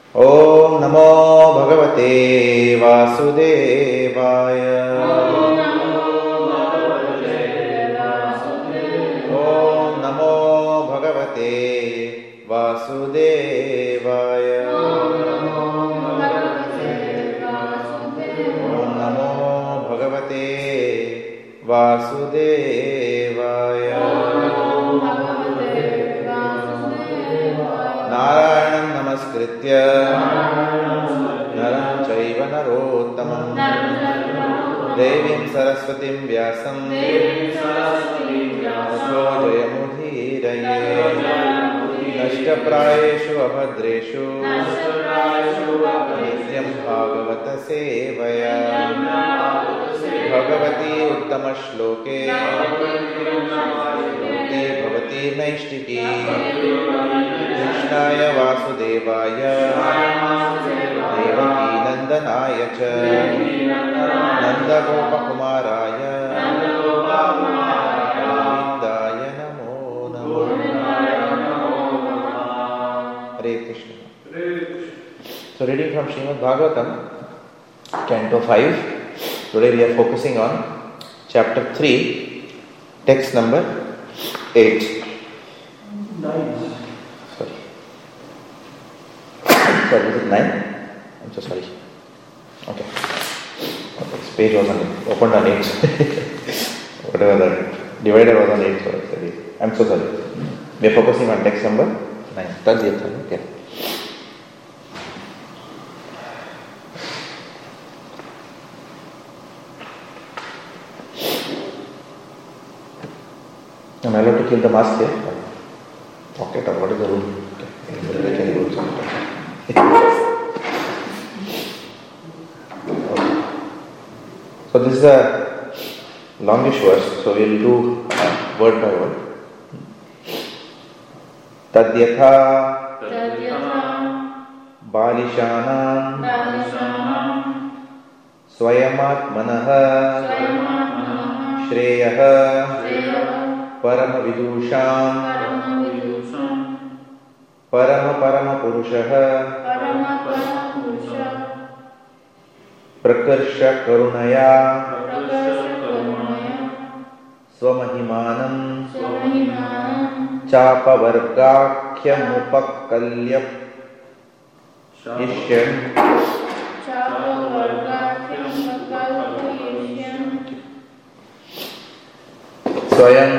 ॐ नमो भगवते वासुदेवाय। ॐ नमो भगवते वासुदेवाय। ॐ नमो भगवते वासुदेवाय। नारायणं नमस्कृत्य नरं चैव नरोत्तमं देवीं सरस्वतीं व्यासं ततो जयमुदीरये। नष्टप्रायेषु अभद्रेषु नित्यं भागवत सेवया। भगवती उत्तमश्लोके भवती नैष्टिकी। कृष्णाय वासुदेवाय देवकी नंदनाय च नंदगोपकुमाराय गोविन्दाय नमो नमः। Hare Krishna. So reading from Srimad Bhagavatam, Canto 5. Today we are focusing on chapter 3, text number 8. Sorry, is it 9? I'm so sorry. Okay. This page was opened on 8. Whatever the divider was on 8. Sorry. I'm so sorry. We are focusing on text number 9. Okay. Am I allowed to kill the mask here? Pocket or what is the rule? Okay. So this is a longish verse, so we will do word by word. Tadyatha Balishanam Swayamatmanah Shreyah Paramavidusham Paramapurushah Prakarsha Karunaya Swamahimanam Chapavargakhyamupakkalyap Ishyam Swayam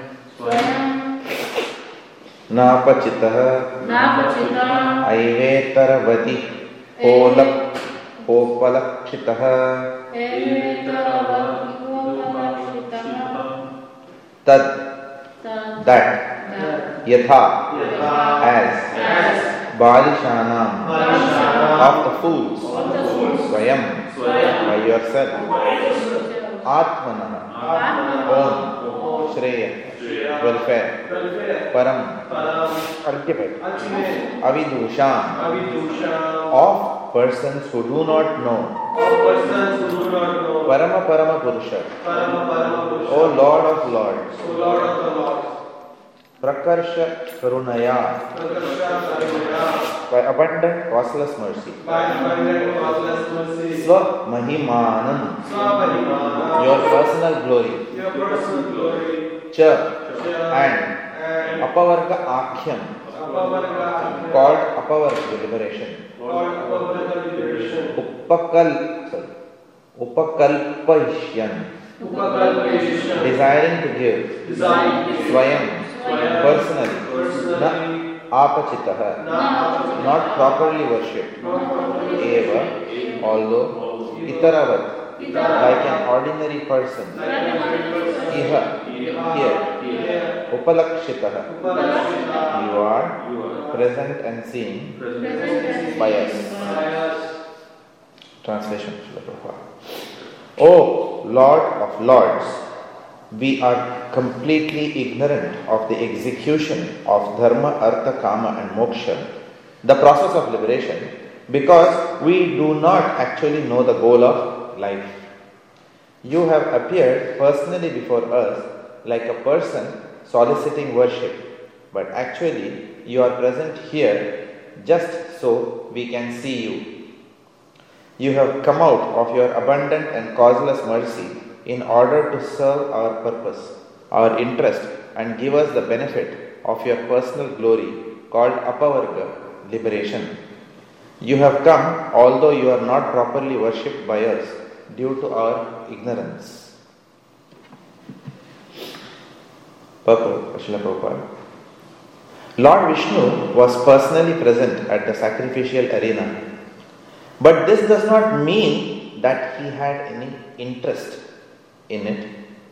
Napachitah Aivetarvati Popalakshitah Tad that Yatha as Balishanam of the fools Swayam by yourself Atmanah own Shreya welfare Param ultimate Avidusham of persons who do not know Parama Purusha O Lord of Lords Prakarsha Karunaya by abundant causeless mercy Swa Mahimanam your personal glory Cha and Apavarga Akhyam called Apavarga liberation Upakalpaishyan desiring to give Swayam personally na apachitaha not properly worshipped eva although itaravat like an ordinary person iha here upalakshitaha you are present and seen by us. Translation. O Lord of Lords, we are completely ignorant of the execution of dharma, artha, kama and moksha, the process of liberation, because we do not actually know the goal of life. You have appeared personally before us like a person soliciting worship, but actually you are present here just so we can see you. You have come out of your abundant and causeless mercy in order to serve our purpose, our interest, and give us the benefit of your personal glory called Apavarga, liberation. You have come although you are not properly worshipped by us due to our ignorance. Purport, Srila Prabhupada. Lord Vishnu was personally present at the sacrificial arena. But this does not mean that he had any interest in it.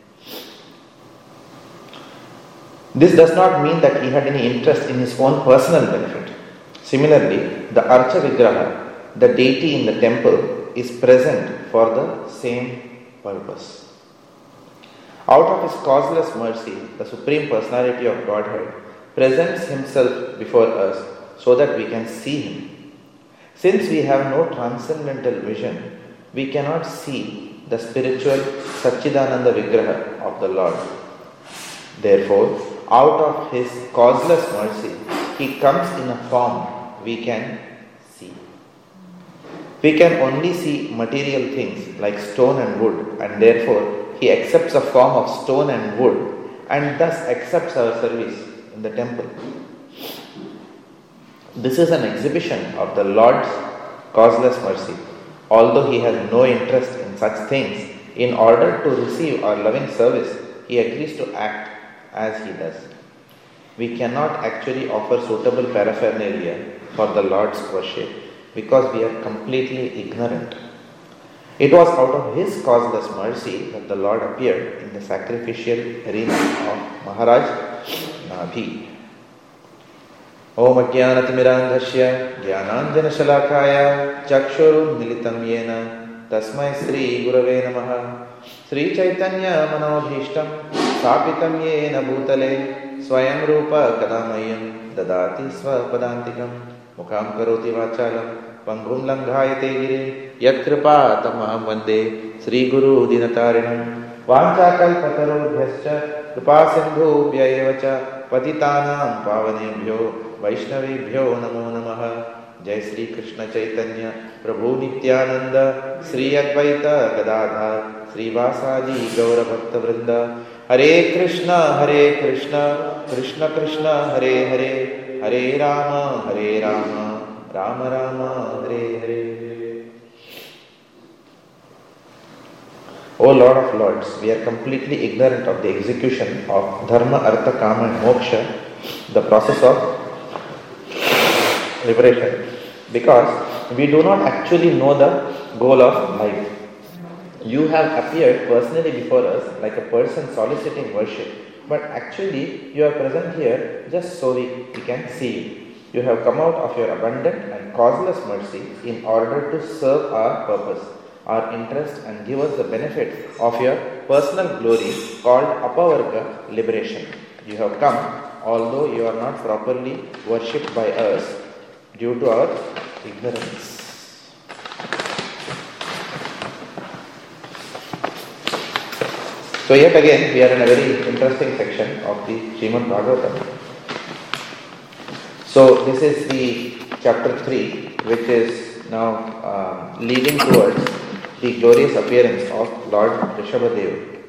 This does not mean that he had any interest in his own personal benefit. Similarly, the Archa Vigraha, the deity in the temple, is present for the same purpose. Out of his causeless mercy, the Supreme Personality of Godhead presents himself before us so that we can see him. Since we have no transcendental vision, we cannot see the spiritual Satchidananda Vigraha of the Lord. Therefore, out of his causeless mercy, he comes in a form we can see. We can only see material things like stone and wood, and therefore he accepts a form of stone and wood and thus accepts our service in the temple. This is an exhibition of the Lord's causeless mercy. Although he has no interest in such things, in order to receive our loving service, he agrees to act as he does. We cannot actually offer suitable paraphernalia for the Lord's worship because we are completely ignorant. It was out of his causeless mercy that the Lord appeared in the sacrificial arena of Maharaj Nabhi. Om Ajnanatimirandhasya Jnananjanashalakaya Chakshurunmilitam Yena Tasmai Sri Gurave Namaha. Sri Chaitanya Manobhishtam Sapitam Yena Bhutale Swayam Rupa Kadamayam Dadati Swapadantikam Mukham Karoti Vachalam Pangum Langhayate Gire Yat Kripa Tamaham Vande Sri Guru Dinatarinam Vanchakal Patarobhyascha Kripa Sindhu Vyayevacha Patitanam Pavanebhyo Vaishnavebhyo Namo Namaha. Jai Sri Krishna Chaitanya Prabhu Nityananda Sri Advaita Gadadhar Sri Vasadi Gaura Bhakta Vrinda. Hare Krishna Krishna Krishna Hare Hare Hare Rama Rama Rama Hare Hare. O Lord of Lords, we are completely ignorant of the execution of Dharma, Artha, Kama and Moksha, the process of liberation, because we do not actually know the goal of life. You have appeared personally before us like a person soliciting worship, but actually you are present here just so we can see you. You have come out of your abundant and causeless mercy in order to serve our purpose, our interest, and give us the benefit of your personal glory called Apavarga, liberation. You have come although you are not properly worshipped by us due to our ignorance. So yet again we are in a very interesting section of the Srimad Bhagavatam. So this is the chapter 3, which is now leading towards the glorious appearance of Lord Rishabhadeva.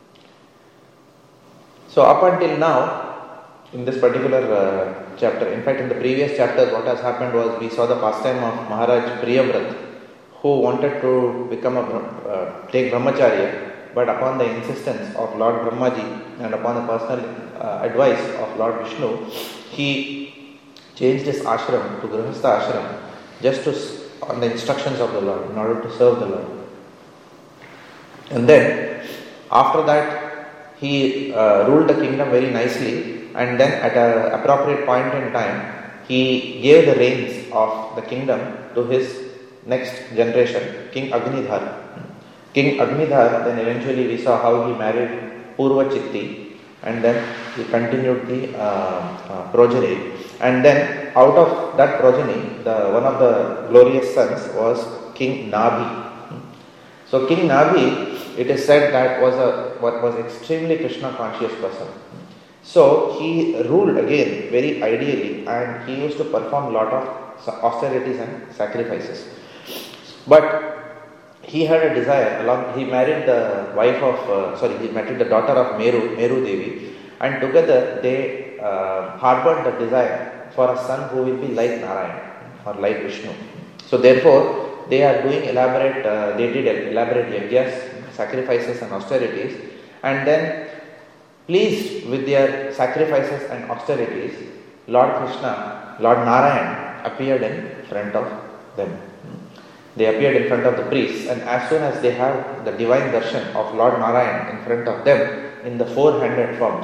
So up until now, in this particular chapter, in fact in the previous chapters what has happened was we saw the pastime of Maharaj Priyavrat, who wanted to become take brahmacharya, but upon the insistence of Lord Brahmaji and upon the personal advice of Lord Vishnu, he changed his ashram to Grihastha ashram just on the instructions of the Lord in order to serve the Lord. And then after that he ruled the kingdom very nicely, and then at an appropriate point in time he gave the reins of the kingdom to his next generation, King Agnidhar. King Agnidhar, then eventually we saw how he married Purva Chitti, and then he continued the progeny, and then out of that progeny one of the glorious sons was King Nabhi. So King Nabhi, it is said that was extremely Krishna conscious person. So he ruled again very ideally, and he used to perform lot of austerities and sacrifices. But he had a desire, he married the wife of, he married the daughter of Meru Devi, and together they harbored the desire for a son who will be like Narayan or like Vishnu. So therefore, they are doing elaborate yajnas, sacrifices and austerities, and then pleased with their sacrifices and austerities, Lord Krishna, Lord Narayan appeared in front of them. They appeared in front of the priests, and as soon as they have the divine darshan of Lord Narayan in front of them in the four-handed form,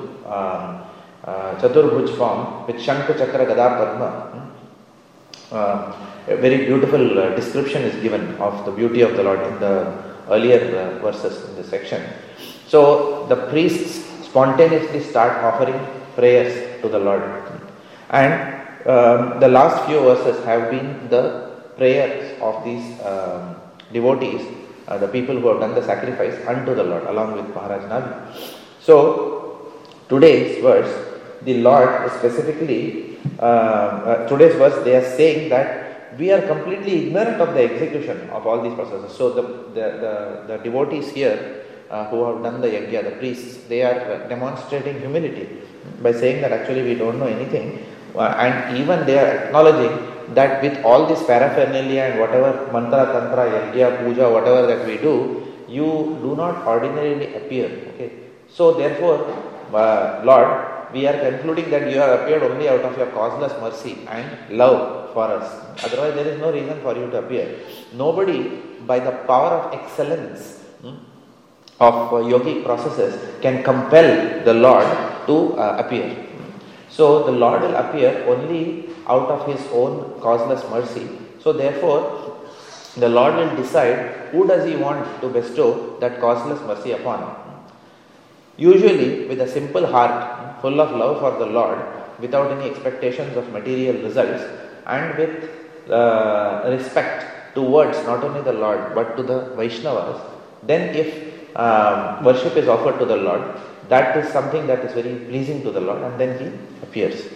Chaturbhuj form with Shankha Chakra Gada Padma, a very beautiful description is given of the beauty of the Lord in the earlier verses in this section. So the priests spontaneously start offering prayers to the Lord, and the last few verses have been the prayers of these devotees, the people who have done the sacrifice unto the Lord along with Maharaj Navi. So today's verse, the Lord specifically, today's verse they are saying that we are completely ignorant of the execution of all these processes. So the devotees here who have done the yajna, the priests, they are demonstrating humility by saying that actually we don't know anything, and even they are acknowledging that with all this paraphernalia and whatever mantra, tantra, yajna, puja, whatever that we do, you do not ordinarily appear. Okay. So therefore, Lord, we are concluding that you have appeared only out of your causeless mercy and love for us. Otherwise, there is no reason for you to appear. Nobody, by the power of excellence of yogic processes, can compel the Lord to appear. So the Lord will appear only out of His own causeless mercy. So therefore, the Lord will decide who does He want to bestow that causeless mercy upon. Usually, with a simple heart, full of love for the Lord, without any expectations of material results, and with respect towards not only the Lord but to the Vaishnavas, then if worship is offered to the Lord, that is something that is very pleasing to the Lord, and then He appears.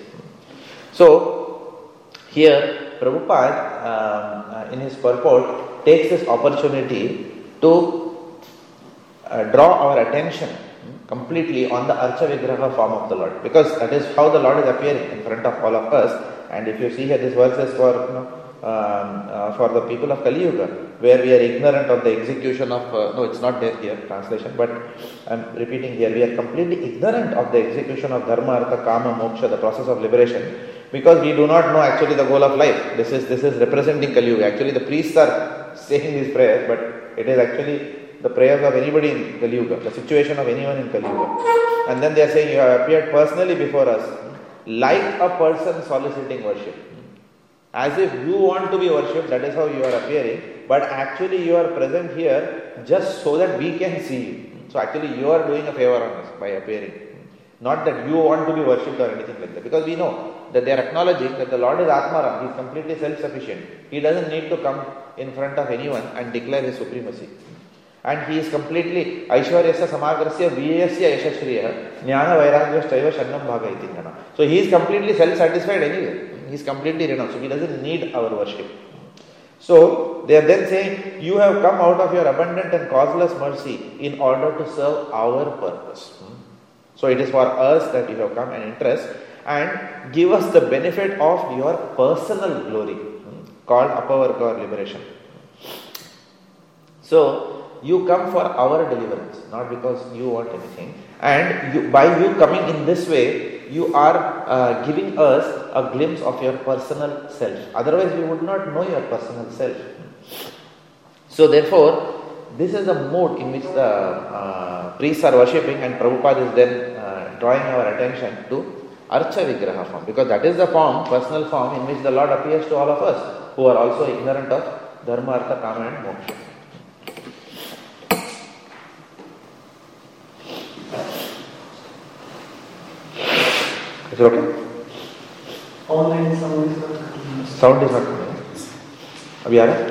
So, here Prabhupada in his purport takes this opportunity to draw our attention completely on the Archa Vigraha form of the Lord, because that is how the Lord is appearing in front of all of us. And if you see here, this verse is for the people of Kali Yuga, where we are ignorant of the execution of, it's not there here, translation, but I am repeating here, we are completely ignorant of the execution of Dharma, Artha, Kama, Moksha, the process of liberation, because we do not know actually the goal of life. This is representing Kali Yuga. Actually the priests are saying these prayers, but it is actually the prayers of anybody in Kali Yuga, the situation of anyone in Kali Yuga. And then they are saying, you have appeared personally before us, like a person soliciting worship. As if you want to be worshipped, that is how you are appearing, but actually you are present here just so that we can see you. So actually you are doing a favor on us by appearing. Not that you want to be worshipped or anything like that, because we know that they are acknowledging that the Lord is Atmaram, He is completely self-sufficient. He doesn't need to come in front of anyone and declare His supremacy. And He is completely Aishwaryasya Samagrasya Viyasya Yashashriya Jnana Vairagyastaiva Shannam Bhaga Itingana. So He is completely self-satisfied anyway. He is completely renounced. So He doesn't need our worship. So they are then saying, you have come out of your abundant and causeless mercy in order to serve our purpose. So it is for us that you have come and interest and give us the benefit of your personal glory, called Apavarga or liberation. So you come for our deliverance, not because you want anything. And by you coming in this way, you are giving us a glimpse of your personal self. Otherwise, we would not know your personal self. So therefore, this is the mood in which the priests are worshipping, and Prabhupada is then drawing our attention to Archa Vigraha form, because that is the form, personal form, in which the Lord appears to all of us who are also ignorant of Dharma, Artha, Kama and Moksha. Is it okay? Online sound is not coming. Sound is not coming. Abhi aa raha?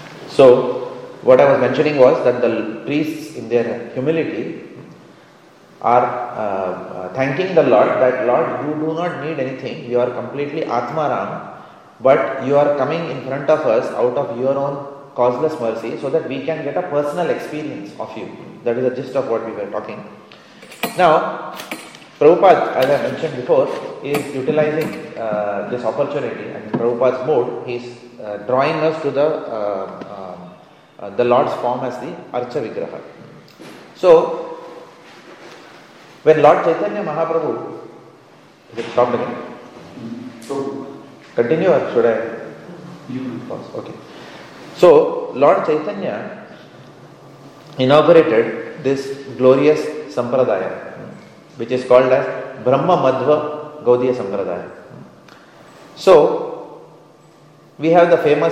So, what I was mentioning was that the priests in their humility are thanking the Lord that, Lord, you do not need anything, you are completely Atmaram, but you are coming in front of us out of your own causeless mercy so that we can get a personal experience of you. That is the gist of what we were talking. Now, Prabhupada, as I mentioned before, is utilizing this opportunity, and in Prabhupada's mode, he is drawing us to the Lord's form as the Archa Vigraha. So, when Lord Chaitanya Mahaprabhu, is it stopped again? So, Continue or should I? you Pause. Okay. So, Lord Chaitanya inaugurated this glorious Sampradaya, which is called as Brahma Madhva Gaudiya Sampradaya. So, we have the famous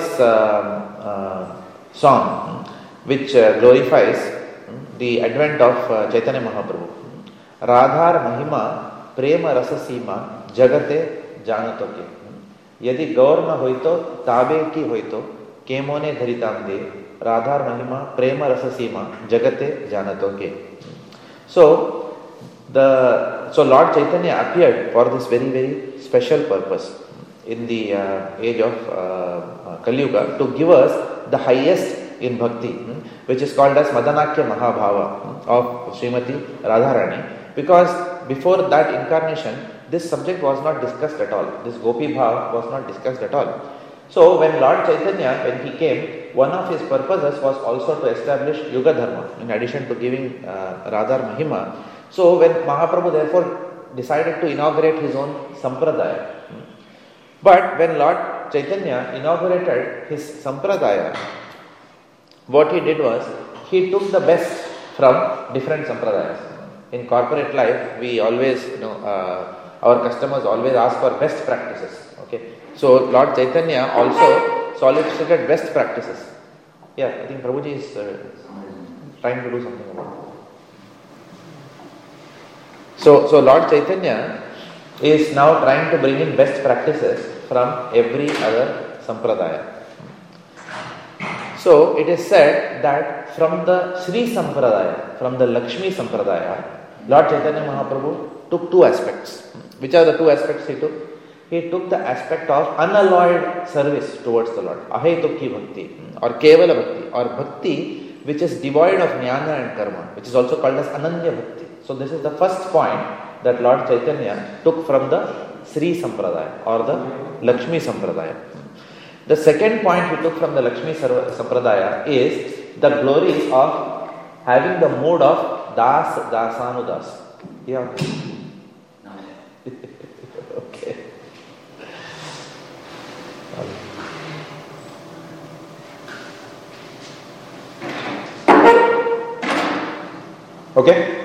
song which glorifies the advent of Chaitanya Mahaprabhu. Radhar Mahima Prema Rasa Sima Jagate Janatoke. Yadi Gaur na hoito Tabe ki hoito Kemone Dharitam De Radhar Mahima Prema Rasa Sima Jagate Janatoke. So Lord Chaitanya appeared for this very, very special purpose in the age of Kali Yuga, to give us the highest in bhakti, which is called as Madanakya Mahabhava of Srimati Radharani. Because before that incarnation, this subject was not discussed at all. This Gopi Bhav was not discussed at all. So when Lord Chaitanya, when he came, one of his purposes was also to establish Yuga Dharma, in addition to giving Radhar Mahima. So when Mahaprabhu therefore decided to inaugurate his own Sampradaya. But when Lord Chaitanya inaugurated his Sampradaya, what he did was, he took the best from different Sampradayas. In corporate life, we always, our customers always ask for best practices. Okay, so Lord Chaitanya also solicited best practices. Yeah, I think Prabhuji is trying to do something about it. So Lord Chaitanya is now trying to bring in best practices from every other Sampradaya. So it is said that from the Sri Sampradaya, from the Lakshmi Sampradaya, Lord Chaitanya Mahaprabhu took two aspects. Which are the two aspects he took? He took the aspect of unalloyed service towards the Lord, Ahetukhi Bhakti, or Kevala Bhakti, or Bhakti which is devoid of Jnana and Karma, which is also called as Ananya Bhakti. So this is the first point that Lord Chaitanya took from the Sri Sampradaya or the Lakshmi Sampradaya. The second point he took from the Lakshmi Sampradaya is the glories of having the mode of Das Dasanudas. Yeah. Okay. Okay?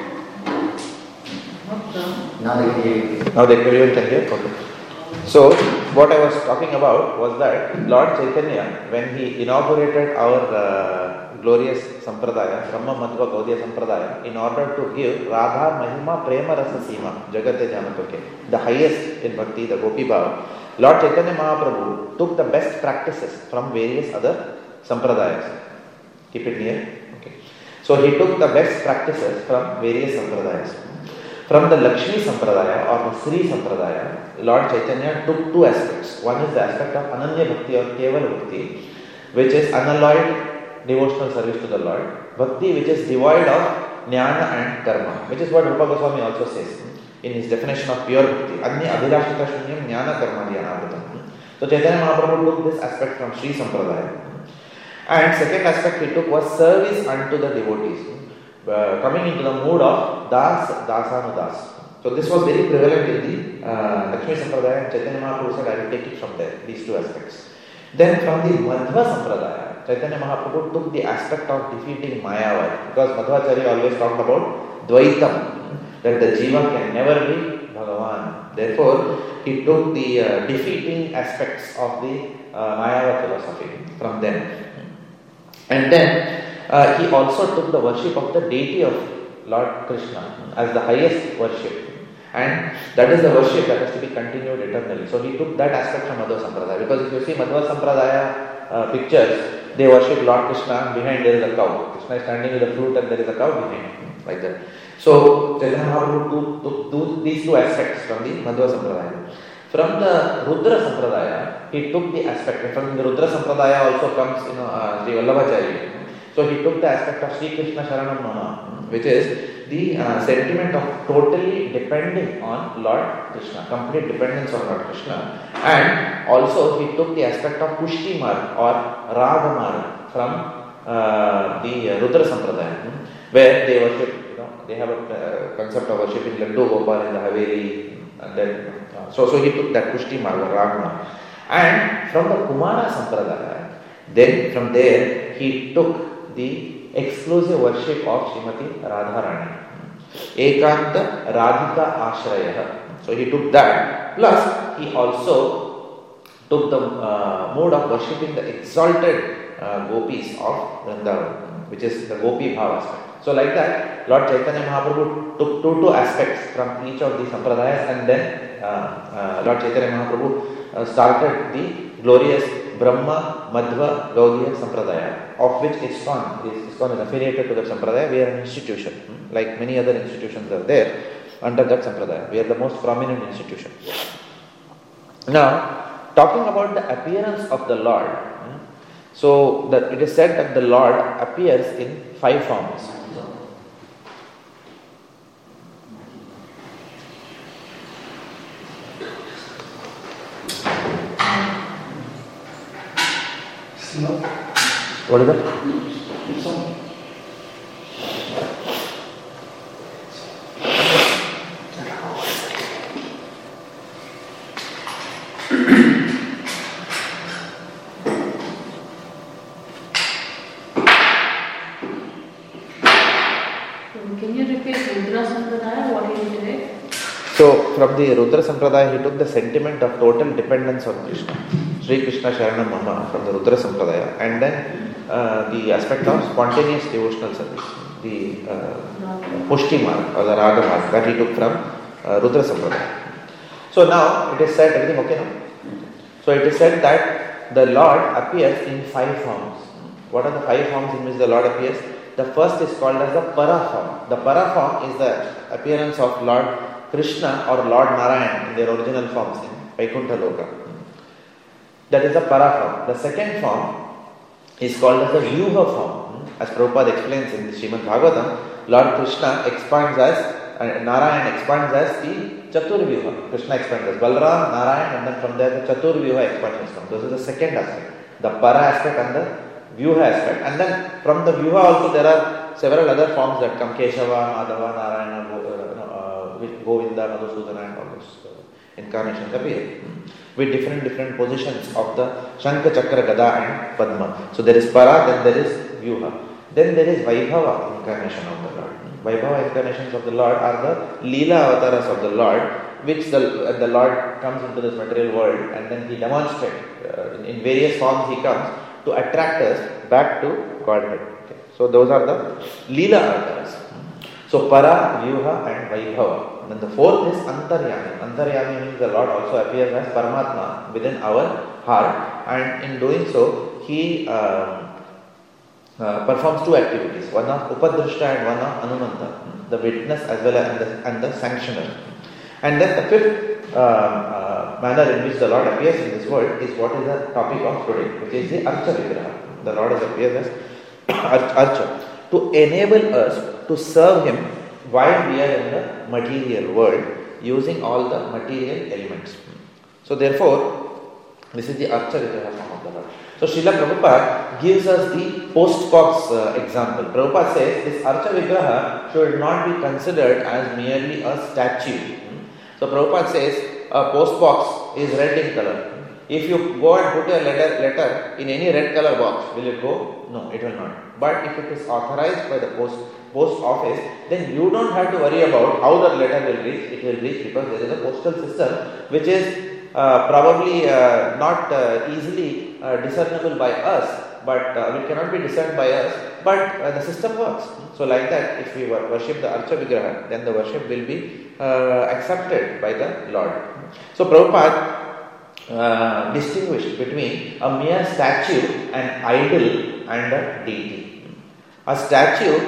now they gave. Now everyone can hear? Okay. So, what I was talking about was that Lord Chaitanya, when he inaugurated our glorious Sampradaya, Brahma Madhva Gaudiya Sampradaya, in order to give Radha Mahima Prema Rasa Sima, Jagate Janatoke, the highest in Bhakti, the Gopi Bhava, Lord Chaitanya Mahaprabhu took the best practices from various other Sampradayas. Keep it near. Okay. So, he took the best practices from various Sampradayas. From the Lakshmi Sampradaya or the Sri Sampradaya, Lord Chaitanya took two aspects. One is the aspect of Ananya Bhakti or Kevala Bhakti, which is unalloyed devotional service to the Lord. Bhakti which is devoid of Jnana and Karma, which is what Rupa Goswami also says in his definition of pure Bhakti. Anya Adhirashita Shunyam Jnana Karma Dhyanavritam. So Chaitanya Mahaprabhu took this aspect from Sri Sampradaya. And second aspect he took was service unto the devotees. Coming into the mood of Dasanudas. So this was very prevalent in the Lakshmi Sampradaya, and Chaitanya Mahaprabhu said, I will take it from there, these two aspects. Then from the Madhva Sampradaya, Chaitanya Mahaprabhu took the aspect of defeating Mayavad, because Madhvacharya always talked about Dvaitam, that the Jiva can never be Bhagavan. Therefore, he took the defeating aspects of the Mayavad philosophy from them. And then he also took the worship of the deity of Lord Krishna as the highest worship, and that is the worship that has to be continued eternally. So he took that aspect from Madhva Sampradaya, because if you see Madhva Sampradaya pictures, they worship Lord Krishna, behind there is a cow. Krishna is standing with a fruit and there is a cow behind. like that. So Chaitanya Mahaprabhu took these two aspects from the Madhva Sampradaya. From the Rudra Sampradaya, he took the aspect. From the Rudra Sampradaya also comes, Sri Vallabhacharya. So he took the aspect of Sri Krishna Sharanam Mama, which is the sentiment of totally depending on Lord Krishna, complete dependence on Lord Krishna. And also he took the aspect of Pushti Marg or Raga Marg from the Rudra Sampradaya, where they worship, they have a concept of worshipping Laddu Gopal in the Haveli, and then so he took that Pushti Marg or Raga Marg. And from the Kumara Sampradaya, then from there he took the exclusive worship of Srimati Radharani. Ekanta Radhika Ashraya. So he took that. Plus he also took the mode of worshipping the exalted gopis of Vrindavan, which is the Gopi Bhava aspect. So like that, Lord Chaitanya Mahaprabhu took two aspects from each of these sampradayas, and then Lord Chaitanya Mahaprabhu started the glorious Brahma Madhva Gaudiya Sampradaya, of which ISKCON is affiliated to that Sampradaya. We are an institution, like many other institutions are there under that Sampradaya. We are the most prominent institution. Now, talking about the appearance of the Lord, so that it is said that the Lord appears in 5 forms. What is that? Can you repeat Rudra Sampradaya? What is it? So, from the Rudra Sampradaya, he took the sentiment of total dependence on Krishna. Sri Krishna Sharanam Mama from the Rudra Sampradaya, and then the aspect of spontaneous devotional service, the Pushti Marg or the Raga Marg that he took from Rudra Sampradaya. So now it is said, everything okay now? So it is said that the Lord appears in 5 forms. What are the 5 forms in which the Lord appears? The first is called as the Para form. The Para form is the appearance of Lord Krishna or Lord Narayan in their original forms in Vaikuntha Loka. That is the Para form. The second form is called as the Vyuha form. As Prabhupada explains in the Srimad Bhagavatam, Lord Krishna expands as, Narayan expands as the Chaturvyuha. Krishna expands as Balram, Narayan, and then from there the Chaturvyuha expansions come. Those are the second aspect. The Para aspect and the Vyuha aspect. And then from the Vyuha also there are several other forms that come. Keshava, Madhava, Narayana, Govinda, Madhusudana, and all those incarnations appear with different positions of the Shankha, Chakra, Gada and Padma. So there is Para, then there is Vyuha. Then there is Vaibhava incarnation of the Lord. Vaibhava incarnations of the Lord are the Leela avataras of the Lord, which the Lord comes into this material world and then he demonstrates in various forms he comes to attract us back to Godhead. Okay. So those are the Leela avataras. So Para, Vyuha and Vaibhava. And then the fourth is Antaryami. Antaryami means the Lord also appears as Paramatma within our heart, and in doing so he performs 2 activities. One of Upadrishta and one of Anumanta, the witness as well as and the sanctioner. And then the fifth manner in which the Lord appears in this world is what is the topic of today, which is the Archa Vigraha. The Lord has appeared as Archa to enable us to serve Him while we are in the material world using all the material elements. So therefore, this is the Archa Vigraha form of the Lord. So Srila Prabhupada gives us the postbox example. Prabhupada says this Archa Vigraha should not be considered as merely a statue. So Prabhupada says a postbox is red in color. If you go and put a letter in any red color box, will it go? No, it will not. But if it is authorized by the post office, then you don't have to worry about how the letter will reach. It will reach because there is a postal system which is probably not easily discernible by us, but it cannot be discerned by us, but the system works. So like that, if we worship the Archa Vigraha, then the worship will be accepted by the Lord. So Prabhupada distinguished between a mere statue, an idol and a deity. A statue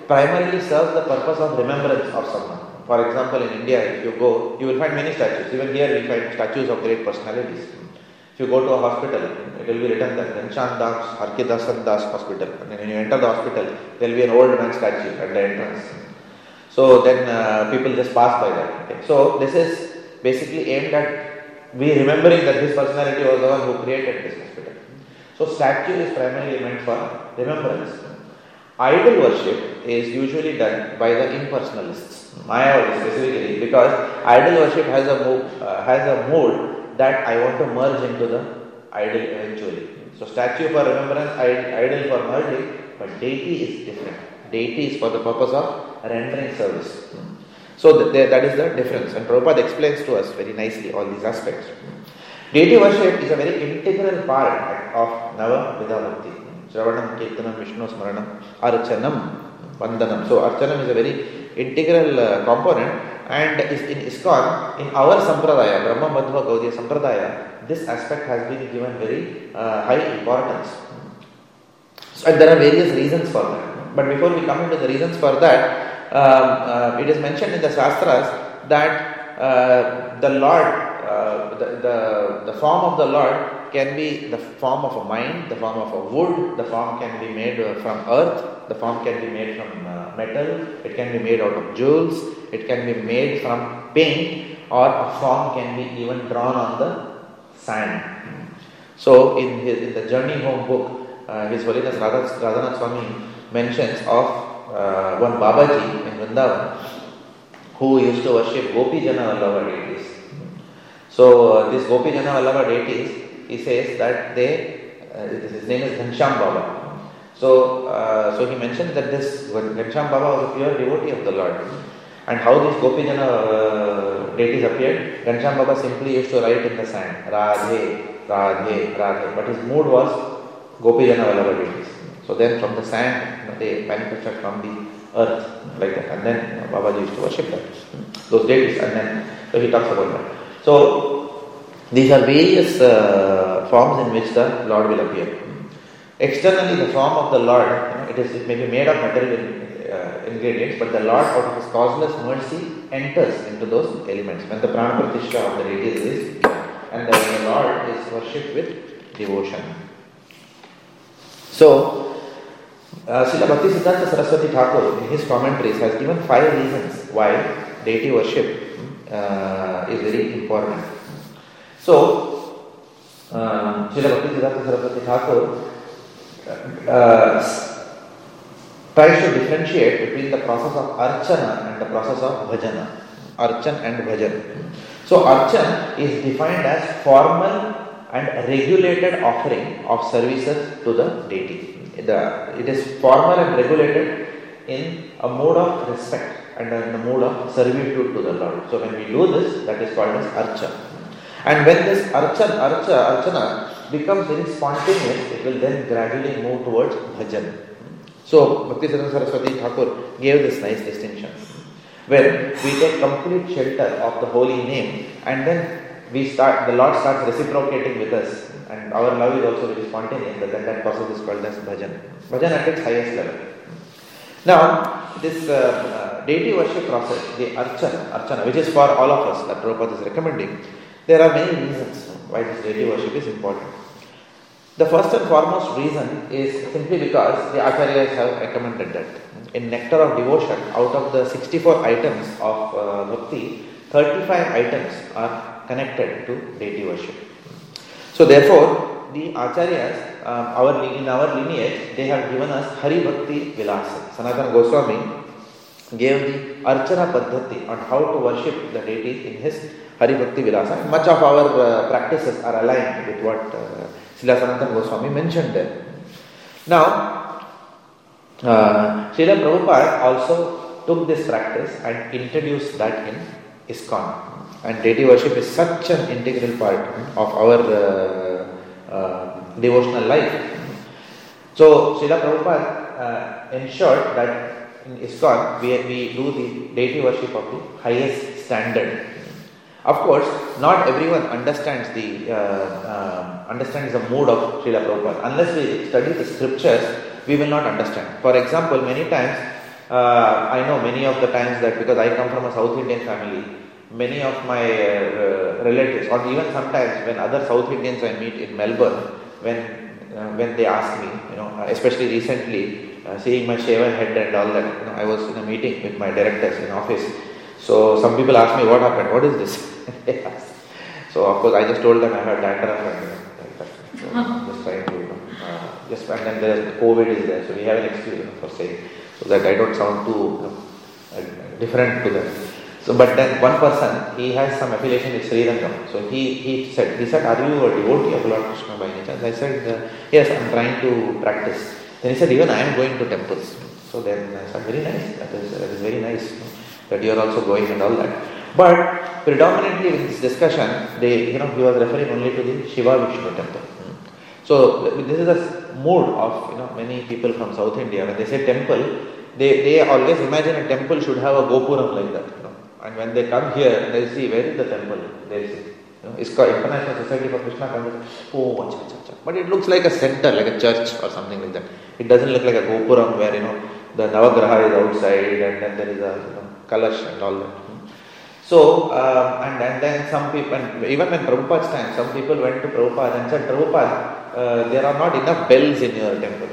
primarily serves the purpose of remembrance of someone. For example, in India, if you go, you will find many statues. Even here we find statues of great personalities. If you go to a hospital, it will be written that Ghanshyam Das, Harkidasan Das Hospital. And when you enter the hospital, there will be an old man statue at the entrance. So then people just pass by that. Okay. So this is basically aimed at we remembering that this personality was the one who created this hospital. So statue is primarily meant for remembrance. Idol worship is usually done by the impersonalists, Mayavadis specifically, because idol worship has a mood that I want to merge into the idol eventually. So statue for remembrance, idol for merging, but deity is different. Deity is for the purpose of rendering service. So that is the difference, and Prabhupada explains to us very nicely all these aspects. Deity worship is a very integral part of Nava Vidha Bhakti. Shravanam, Kirtanam, Vishnu Smaranam, Archanam, Vandanam. So Archanam is a very integral component, and is in ISKCON, in our Sampradaya, Brahma Madhva Gaudiya Sampradaya, this aspect has been given very high importance. So, and there are various reasons for that. But before we come into the reasons for that, it is mentioned in the Shastras that the Lord, the form of the Lord can be the form of a mind, the form of a wood, the form can be made from earth, the form can be made from metal, it can be made out of jewels, it can be made from paint, or a form can be even drawn on the sand. So in the Journey Home book, His Holiness Radhanath Swami mentions of one Babaji in Vrindavan who used to worship Gopi Jana Vallabha deities. So these Gopi Jana Vallabha deities, he says that his name is Ghanshyam Baba. So he mentions that this Ghanshyam Baba was a pure devotee of the Lord. And how these Gopi Jana deities appeared? Ghanshyam Baba simply used to write in the sand, Radhe, Radhe, Radhe. But his mood was Gopi Jana Vallabha deities. So then from the sand, they manufactured from the earth, like that. And then Babaji used to worship that, those deities. And then, so he talks about that. So these are various forms in which the Lord will appear. Externally, the form of the Lord, it may be made of material ingredients, but the Lord, out of His causeless mercy, enters into those elements. When the Prana Pratishtha of the deities is, and the Lord is worshipped with devotion. So, Srila Bhakti Siddhanta Saraswati Thakur, in his commentaries, has given 5 reasons why deity worship is very important. So, Srila Bhakti Siddhanta Saraswati Thakur tries to differentiate between the process of Archana and the process of Bhajana. Archan and Bhajan. So, Archan is defined as formal and regulated offering of services to the deity. It is formal and regulated in a mode of respect and in a mode of servitude to the Lord. So when we do this, that is called as Archa. And when this Archana becomes very spontaneous, it will then gradually move towards Bhajan. So Bhakti Siddhanta Saraswati Thakur gave this nice distinction. When we take complete shelter of the holy name, and then the Lord starts reciprocating with us, and our love is also very spontaneous, then that process is called as Bhajan. Bhajan at its highest level. Now, this deity worship process, the Archana, which is for all of us, that Prabhupada is recommending, there are many reasons why this deity worship is important. The first and foremost reason is simply because the Acharyas have recommended that. In Nectar of Devotion, out of the 64 items of Bhakti, 35 items are connected to deity worship. So therefore, the Acharyas, in our lineage, they have given us Hari Bhakti Vilasa. Sanatana Goswami gave the Archana Paddhati on how to worship the deities in his Hari Bhakti Vilasa. And much of our practices are aligned with what Srila Sanatana Goswami mentioned there. Now, Srila Prabhupada also took this practice and introduced that in ISKCON. And deity worship is such an integral part of our devotional life. So, Srila Prabhupada ensured that in ISKCON we do the deity worship of the highest standard. Of course, not everyone understands the mood of Srila Prabhupada. Unless we study the scriptures, we will not understand. For example, many times I know many of the times that because I come from a South Indian family, many of my relatives, or even sometimes when other South Indians I meet in Melbourne, when they ask me, especially recently, seeing my shaven head and all that, I was in a meeting with my directors in office. So some people ask me, what happened? What is this? They ask. So of course I just told them I had dandruff and like that. So just trying to, and then there COVID is there, so we have an excuse for saying, so that I don't sound too different to them. So, but then one person, he has some affiliation with Sri Rangam. So he said, are you a devotee of Lord Krishna by any chance? I said, yes, I am trying to practice. Then he said, even I am going to temples. So then I said, very nice, that is very nice, that you are also going and all that. But predominantly in this discussion, he was referring only to the Shiva Vishnu temple. So this is the mood of many people from South India. When they say temple, they always imagine a temple should have a gopuram like that. And when they come here, they see where is the temple. They see, it's called International Society for Krishna Consciousness. Oh, acha. But it looks like a center, like a church or something like that. It doesn't look like a gopuram where the Navagraha is outside and then there is a kalash and all that. So, and then some people, even when Prabhupada's time, some people went to Prabhupada and said, Prabhupada, there are not enough bells in your temple.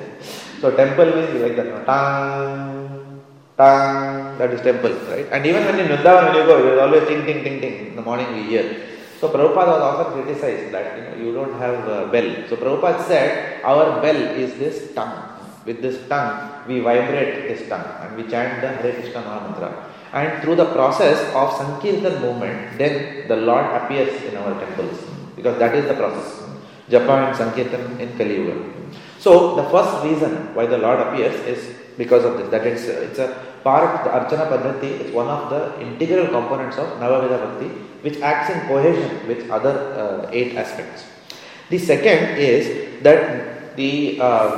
So temple means like that, tang, tang, that is temple, right? And even when in Vrindavan, when you go, there is always ting, ting, ting, ting, in the morning we hear. So Prabhupada was often criticized that, you don't have a bell. So Prabhupada said, our bell is this tongue. With this tongue, we vibrate this tongue and we chant the Hare Krishna Maha Mantra. And through the process of Sankirtan movement, then the Lord appears in our temples. Because that is the process. Japa and Sankirtan in Kali Yuga. So the first reason why the Lord appears is because of this. That it's a part, the Archana Paddhati is one of the integral components of Navavidha Bhakti, which acts in cohesion with other 8 aspects. The second is that the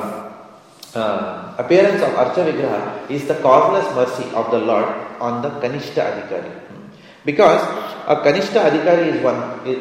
appearance of Archa Vigraha is the causeless mercy of the Lord on the Kanishta Adhikari. Because a Kanishta Adhikari is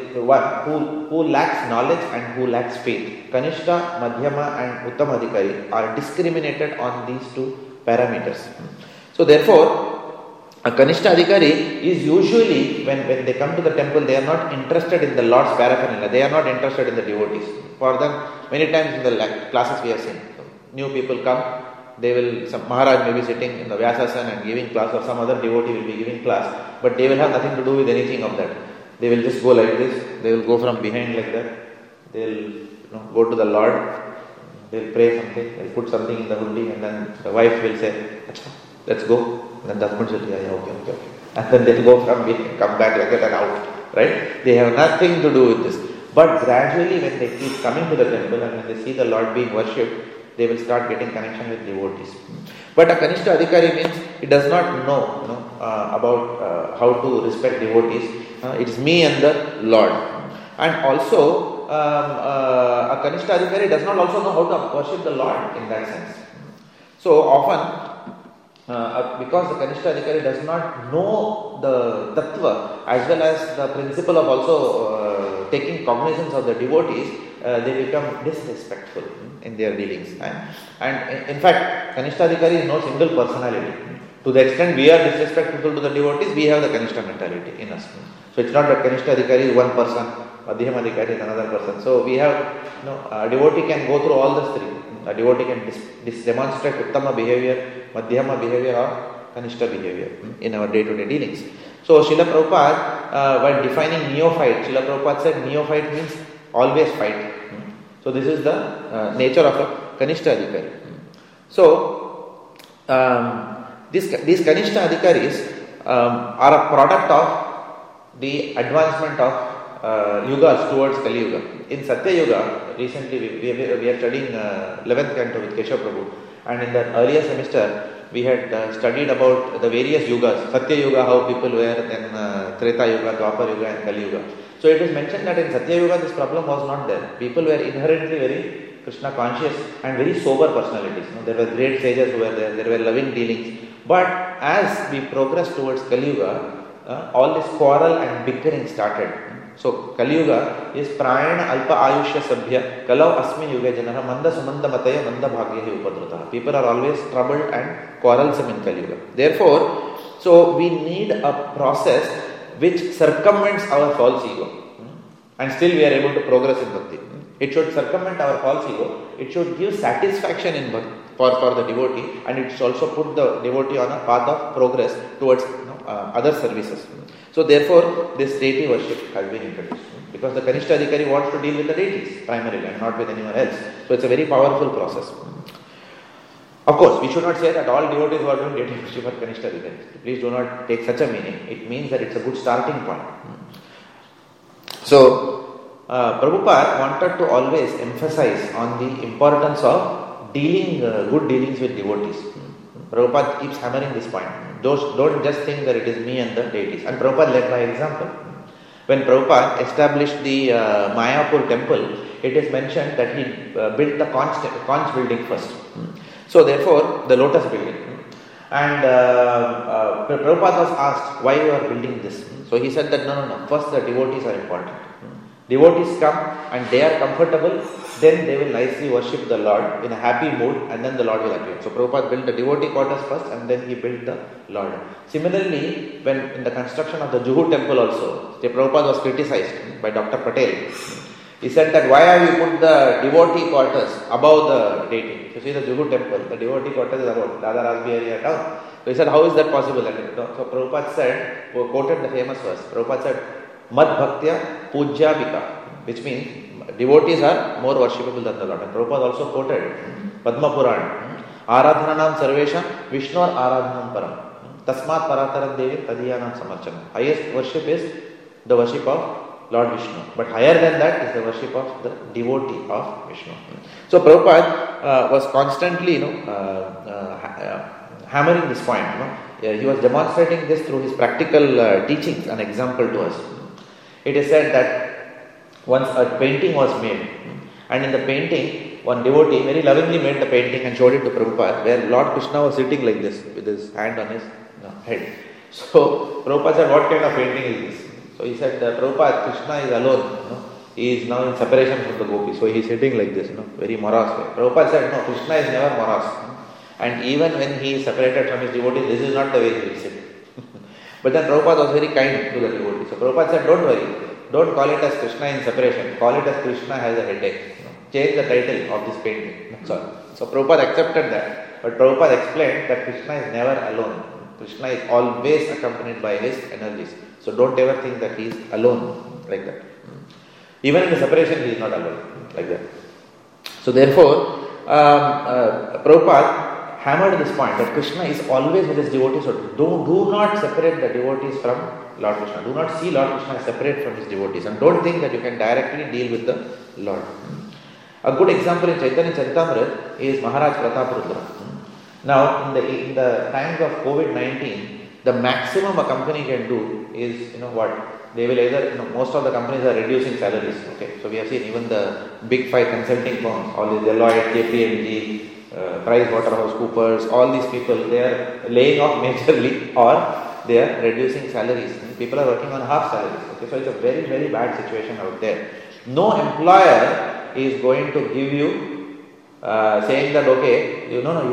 one who lacks knowledge and who lacks faith. Kanishta, Madhyama and Uttam Adhikari are discriminated on these 2 parameters. So therefore, a Kanishta Adhikari is usually, when they come to the temple, they are not interested in the Lord's paraphernalia. They are not interested in the devotees. For them, many times in the classes we have seen, new people come, some Maharaj may be sitting in the Vyasasana and giving class, or some other devotee will be giving class, but they will have nothing to do with anything of that. They will just go like this, they will go from behind like that, they will go to the Lord, they will pray something, they will put something in the hundi, and then the wife will say, let's go. And then the husband will say, okay. And then they will go from behind, come back like that and out. Right? They have nothing to do with this. But gradually when they keep coming to the temple and when they see the Lord being worshipped, they will start getting connection with devotees. But a Kanishta Adhikari means it does not know, about how to respect devotees. It is me and the Lord. And also, a Kanishta Adhikari does not also know how to worship the Lord in that sense. So often, because the Kanishta Adhikari does not know the tattva as well as the principle of also taking cognizance of the devotees, they become disrespectful in their dealings. And in fact, Kanishta Adhikari is no single personality. To the extent we are disrespectful to the devotees, we have the Kanishta mentality in us. So it's not that Kanishta Adhikari is one person, Madhyama Adhikari is another person. So we have, a devotee can go through all the 3. A devotee can demonstrate Uttama behavior, Madhyama behavior or Kanishta behavior in our day-to-day dealings. So Srila Prabhupada, while defining neophyte, Srila Prabhupada said neophyte means always fight. So this is the nature of a Kanishta Adhikari. So these Kanishta Adhikaris are a product of the advancement of yugas towards Kali Yuga. In Satya Yuga, recently we are studying 11th canto with Keshav Prabhu, and in the earlier semester we had studied about the various yugas. Satya Yuga, how people were, then Treta Yuga, Dwapar Yuga and Kali Yuga. So it is mentioned that in Satya Yuga this problem was not there. People were inherently very Krishna conscious and very sober personalities. There were great sages who were there were loving dealings. But as we progressed towards Kali Yuga, all this quarrel and bickering started. So Kali Yuga is Prayana Alpa Ayushya Sabhya Kalau Asmin Yuga Janara Manda Sumanda Mataya Manda Bhagya Upadruta. People are always troubled and quarrelsome in Kali Yuga. Therefore, so we need a process which circumvents our false ego, and still we are able to progress in bhakti. It should circumvent our false ego. It should give satisfaction in bhakti for the devotee, and it should also put the devotee on a path of progress towards other services. So therefore, this deity worship has been introduced, because the Kanishta Adhikari wants to deal with the deities primarily and not with anyone else. So it's a very powerful process. Of course, we should not say that all devotees who are doing deity worship are Kanishta Adhikaris. Please do not take such a meaning. It means that it's a good starting point. So, Prabhupada wanted to always emphasize on the importance of good dealings with devotees. Prabhupada keeps hammering this point. Don't just think that it is me and the deities. And Prabhupada led by example. When Prabhupada established the Mayapur temple, it is mentioned that he built the conch building first. So therefore, the lotus building. And Prabhupada was asked, why you are building this? So he said that no. First the devotees are important. Devotees come and they are comfortable, then they will nicely worship the Lord in a happy mood, and then the Lord will appear. So Prabhupada built the devotee quarters first, and then he built the Lord. Similarly, when in the construction of the Juhu temple also, Prabhupada was criticized by Dr. Patel. He said that why have you put the devotee quarters above the deity? You see the Juhu temple, the devotee quarters is above, Radha Rasbihari are down. So he said, how is that possible? So Prabhupada said, quoted the famous verse, Prabhupada said, Mad Bhaktya Pujya Vika, which means devotees are more worshipable than the Lord. And Prabhupada also quoted Padma Puran, Aradhananam Sarvesham Vishnor Aradhanam Param Tasmat Parataram Devi Tadiyanam Samarchanam. Highest worship is the worship of Lord Vishnu, but higher than that is the worship of the devotee of Vishnu. So Prabhupada was constantly hammering this point. He was demonstrating this through his practical teachings, an example to us. It is said that once a painting was made, and in the painting, one devotee very lovingly made the painting and showed it to Prabhupada, where Lord Krishna was sitting like this with his hand on his head. So Prabhupada said, what kind of painting is this? So he said, Prabhupada, Krishna is alone. He is now in separation from the gopis. So he is sitting like this, very morose way. Prabhupada said, no, Krishna is never morose. And even when he is separated from his devotees, this is not the way he will sit. But then Prabhupada was very kind to the devotee. So Prabhupada said, don't worry. Don't call it as Krishna in separation. Call it as Krishna has a headache. Change the title of this painting. That's all. So Prabhupada accepted that. But Prabhupada explained that Krishna is never alone. Krishna is always accompanied by his energies. So don't ever think that he is alone like that. Even in the separation, he is not alone like that. So therefore, Prabhupada hammered this point that Krishna is always with his devotees. So do not separate the devotees from Lord Krishna. Do not see Lord Krishna as separate from his devotees. And don't think that you can directly deal with the Lord. A good example in Chaitanya Charitamrita is Maharaj Prataparudra. Now, in the times of COVID-19, the maximum a company can do is, what? They will either, most of the companies are reducing salaries. Okay, so we have seen even the big five consulting firms, all these Deloitte, KPMG, PricewaterhouseCoopers, all these people, they are laying off majorly or they are reducing salaries. People are working on half salaries. Okay, so it's a very, very bad situation out there. No employer is going to give you saying that, okay,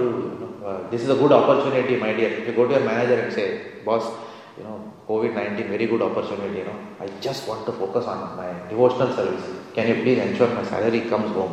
this is a good opportunity, my dear. If you go to your manager and say, boss, COVID-19, very good opportunity, I just want to focus on my devotional service. Can you please ensure my salary comes home?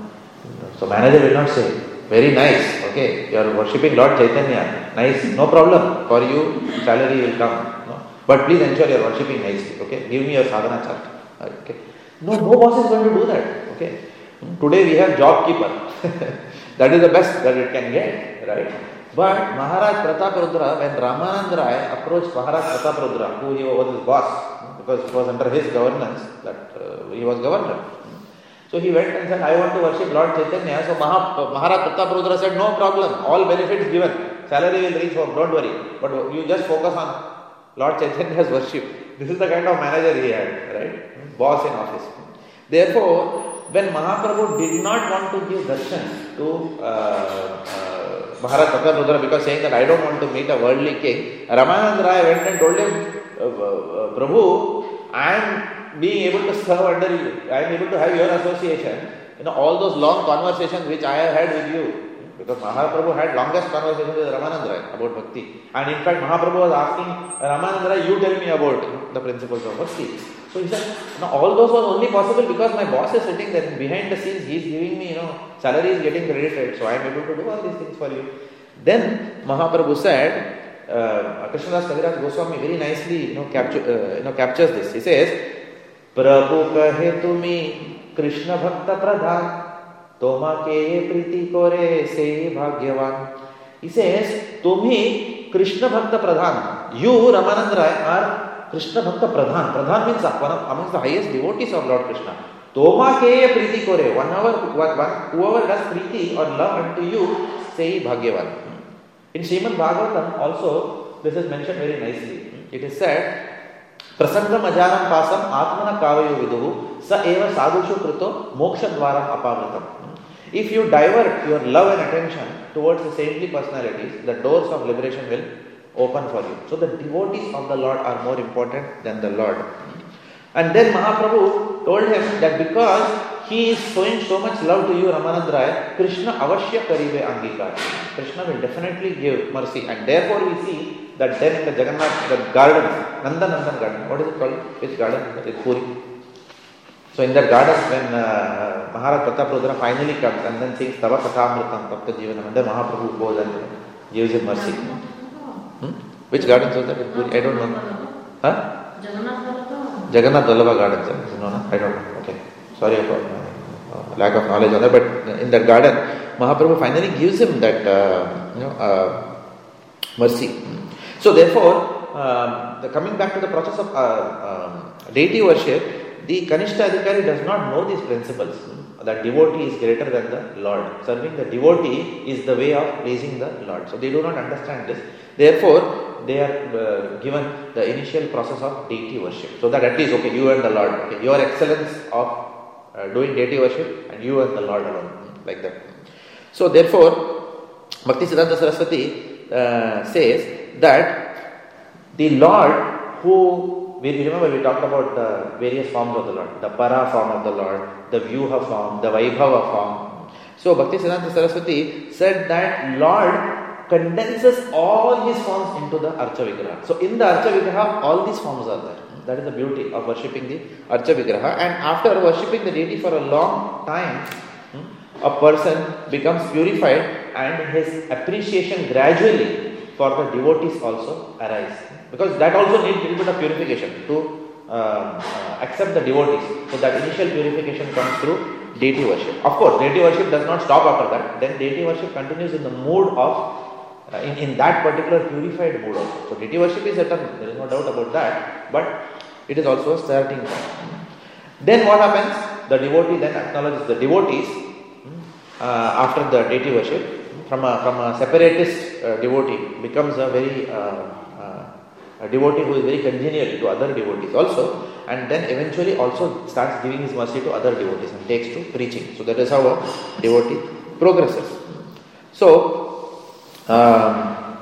So manager will not say, very nice, okay, you are worshipping Lord Chaitanya, nice, no problem, for you salary will come. But please ensure you are worshipping nicely, okay, give me your sadhana chart. Okay. No boss is going to do that. Okay. Today we have job keeper. That is the best that it can get, right? But Maharaj Prataparudra, when Ramanand Rai approached Maharaj Prataparudra, who he was his boss, because it was under his governance that he was governor. So he went and said, I want to worship Lord Chaitanya. So Maharaj Prataparudra said, no problem, all benefits given, salary will reach home, don't worry. But you just focus on Lord Chaitanya's worship. This is the kind of manager he had, right? Boss in office. Therefore, when Mahaprabhu did not want to give darshan to Maharaj Prataparudra because saying that I don't want to meet a worldly king, Ramanand Rai went and told him, Prabhu, I am being able to serve under you. I am able to have your association. All those long conversations which I have had with you. Because Mahaprabhu had longest conversation with Ramananda Rai about bhakti. And in fact, Mahaprabhu was asking Ramananda Rai, you tell me about the principles of bhakti. So he said, all those was only possible because my boss is sitting there behind the scenes. He is giving me, salary is getting credited. So I am able to do all these things for you. Then Mahaprabhu said, Krishnadas Kaviraj Goswami very nicely captures this. He says, Prabhu kahe tumi Krishna bhakta pradhan tomake priti kore se bhagyavan. He says, Tumi Krishna bhakta pradhan. You, Ramananda Rai, are Krishna bhakta pradhan. Pradhan means one amongst the highest devotees of Lord Krishna. Tomake priti kore. Whoever does priti or love unto you, say bhagyavan. In Srimad Bhagavatam also, this is mentioned very nicely. It is said, Prasangam ajaram pasam atmana kavayo viduhu sa eva sadhushu krito moksha dvaram apavritam. If you divert your love and attention towards the saintly personalities, the doors of liberation will open for you. So the devotees of the Lord are more important than the Lord. And then Mahaprabhu told him that because he is showing so much love to you, Ramananda Rai, Krishna avashya karibe angikar. Krishna will definitely give mercy. And therefore we see that then in the Jagannath, the garden, Nandanandan garden, what is it called? Which garden? It's Puri. So in that garden, when Maharaj Prataprudra finally comes and then sings Tava Kathamritam Tapta Jivanam, and then Mahaprabhu goes and gives him mercy. Which garden was that in Puri? I don't know. Huh? Jagannath Vallabha garden, sir. No, I don't know. Okay. Sorry for lack of knowledge on that, but in that garden, Mahaprabhu finally gives him that mercy. So therefore, coming back to the process of deity worship, the Kanishta Adhikari does not know these principles. That devotee is greater than the Lord. Serving the devotee is the way of pleasing the Lord. So they do not understand this. Therefore, they are given the initial process of deity worship. So that at least, okay, you and the Lord, okay, your excellence of doing deity worship and you and the Lord alone, like that. So therefore, Bhakti Siddhanta Saraswati says that the Lord who, we talked about the various forms of the Lord, the Para form of the Lord, the Vyuha form, the Vaibhava form. So Bhakti Siddhanta Saraswati said that Lord condenses all his forms into the Archa Vigraha. So in the Archa Vigraha, all these forms are there. That is the beauty of worshipping the Archa Vigraha. And after worshipping the deity for a long time, a person becomes purified and his appreciation gradually for the devotees also arise. Because that also needs a little bit of purification to accept the devotees. So that initial purification comes through deity worship. Of course, deity worship does not stop after that. Then deity worship continues in the mood of in that particular purified mood also. So deity worship is eternal, there is no doubt about that, but it is also a starting point. Then what happens? The devotee then acknowledges the devotees after the deity worship. From a separatist devotee becomes a very a devotee who is very congenial to other devotees also, and then eventually also starts giving his mercy to other devotees and takes to preaching. So that is how a devotee progresses. So Srila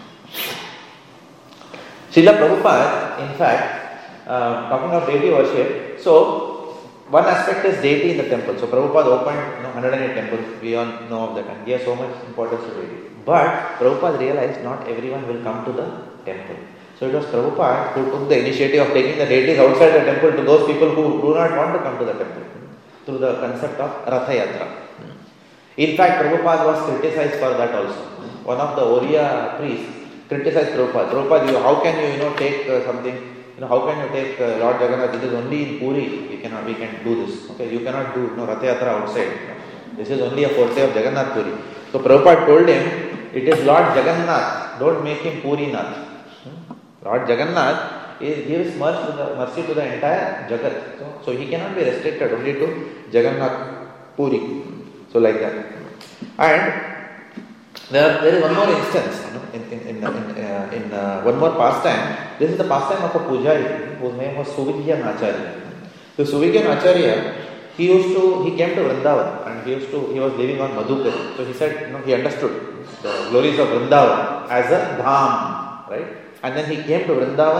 Prabhupada, in fact, talking of deity worship, so one aspect is deity in the temple. So Prabhupada opened 108 temples, we all know of that, and gave so much importance to deity. But Prabhupada realized not everyone will come to the temple. So it was Prabhupada who took the initiative of taking the deities outside the temple to those people who do not want to come to the temple, through the concept of Ratha Yatra. In fact, Prabhupada was criticized for that also. One of the Oriya priests criticized Prabhupada. Prabhupada, how can you, take something, how can you take Lord Jagannath? It is only in Puri we can do this. Okay, you cannot do Ratha Yatra outside. This is only a forte of Jagannath Puri. So Prabhupada told him, it is Lord Jagannath, don't make him Puri Nath. Lord Jagannath gives mercy to the entire Jagat. So he cannot be restricted only to Jagannath Puri. So like that. And there is one more instance in one more pastime. This is the pastime of a pujari whose name was Suvigyan Acharya. So Suvigyan Acharya, he came to Vrindavan and he was living on Madhukari. So he said, he understood the glories of Vrindavan as a dham, right? And then he came to Vrindavan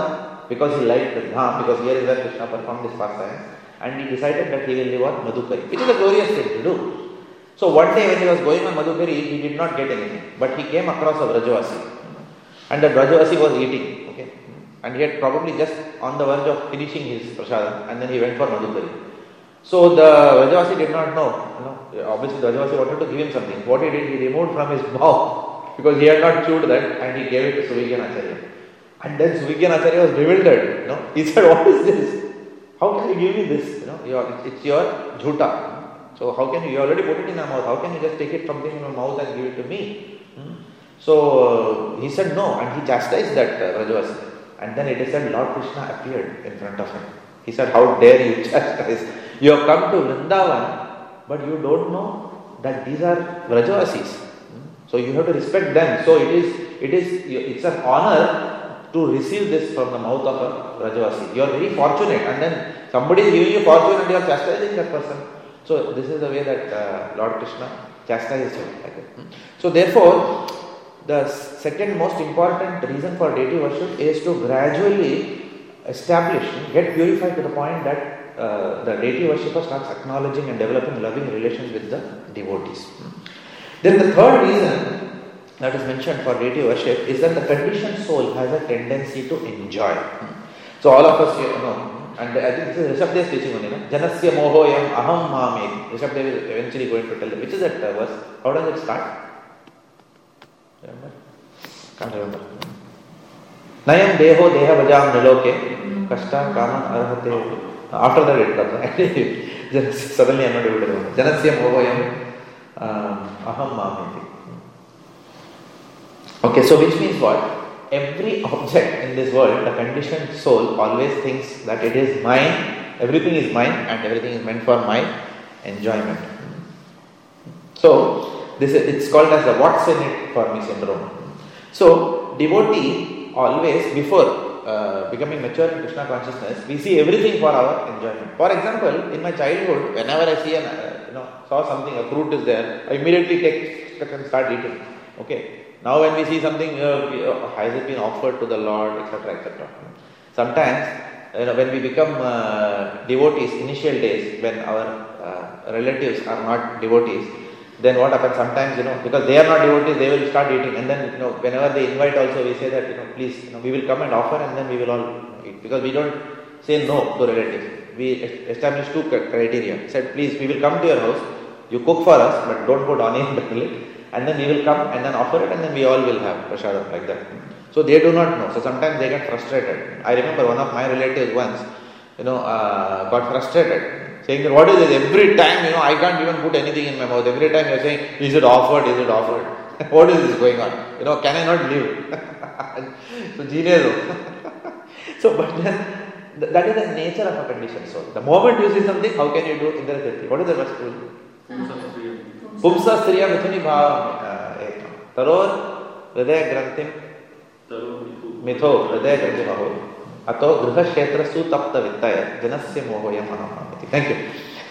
because he liked the dham, because here is where Krishna performed this pastime, and he decided that he will live on Madhukari, which is a glorious thing to do. So one day when he was going on Madhukari, he did not get anything, but he came across a Vrajavasi, and the Vrajavasi was eating, okay, and he had probably just on the verge of finishing his prasadam, and then he went for Madhukari. So the Vrajavasi did not know, obviously the Vrajavasi wanted to give him something. What he did, he removed from his mouth, because he had not chewed that, and he gave it to Suvigyan Acharya. And then Suvigyan Acharya was bewildered. He said, "What is this? How can you give me this? It's your jhuta. So how can you already put it in your mouth? How can you just take it something in your mouth and give it to me?" So he said no, and he chastised that Vrajavasi. And then it is said Lord Krishna appeared in front of him. He said, "How dare you chastise? You have come to Vrindavan, but you don't know that these are Vrajavasis. So you have to respect them. So it's an honor to receive this from the mouth of a Vrajavasi. You are very fortunate, and then somebody is giving you fortune and you are chastising that person." So this is the way that Lord Krishna chastises him. So therefore, the second most important reason for deity worship is to gradually establish, get purified to the point that the deity worshipper starts acknowledging and developing loving relations with the devotees. Then the third reason that is mentioned for deity worship is that the conditioned soul has a tendency to enjoy. So all of us know, and I think this is Rishabhdev teaching only, Janasya mohoyam aham mameti. Rishabhdev is eventually going to tell them. Which is that verse? How does it start? Remember? Can't remember. Nayam deho deha vajam niloke kashta kaman arhate. After that it comes. Suddenly I am not able to remember. Janasya mohoyam aham mameti. Okay, so which means what? Every object in this world, the conditioned soul always thinks that it is mine, everything is mine, and everything is meant for my enjoyment. So, it's called as the what's in it for me syndrome. So, devotee always, before becoming mature in Krishna consciousness, we see everything for our enjoyment. For example, in my childhood, whenever I see saw something, a fruit is there, I immediately take and start eating. Okay. Now when we see something, has it been offered to the Lord, etc., etc. Sometimes, when we become devotees, initial days, when our relatives are not devotees, then what happens sometimes, because they are not devotees, they will start eating, and then, whenever they invite also, we say that, please, we will come and offer, and then we will all eat, because we don't say no to relatives. We establish two criteria. We said, please, we will come to your house, you cook for us, but don't put onion in and then we will come and then offer it, and then we all will have prasadam like that. So they do not know. So sometimes they get frustrated. I remember one of my relatives once, got frustrated, saying that what is this? Every time, I can't even put anything in my mouth. Every time you are saying, is it offered? Is it offered? What is this going on? Can I not live? So genius. So, but then that is the nature of a conditioned soul. The moment you see something, how can you do Indra Tirthi? What is the verse called? Pumsa striya mithuni bhav ekam. Taror hridaya granthim mitho hridaya granthim aho. Ato griha kshetra su tapta vittaya janasya mohoyam aham mameti. Thank you.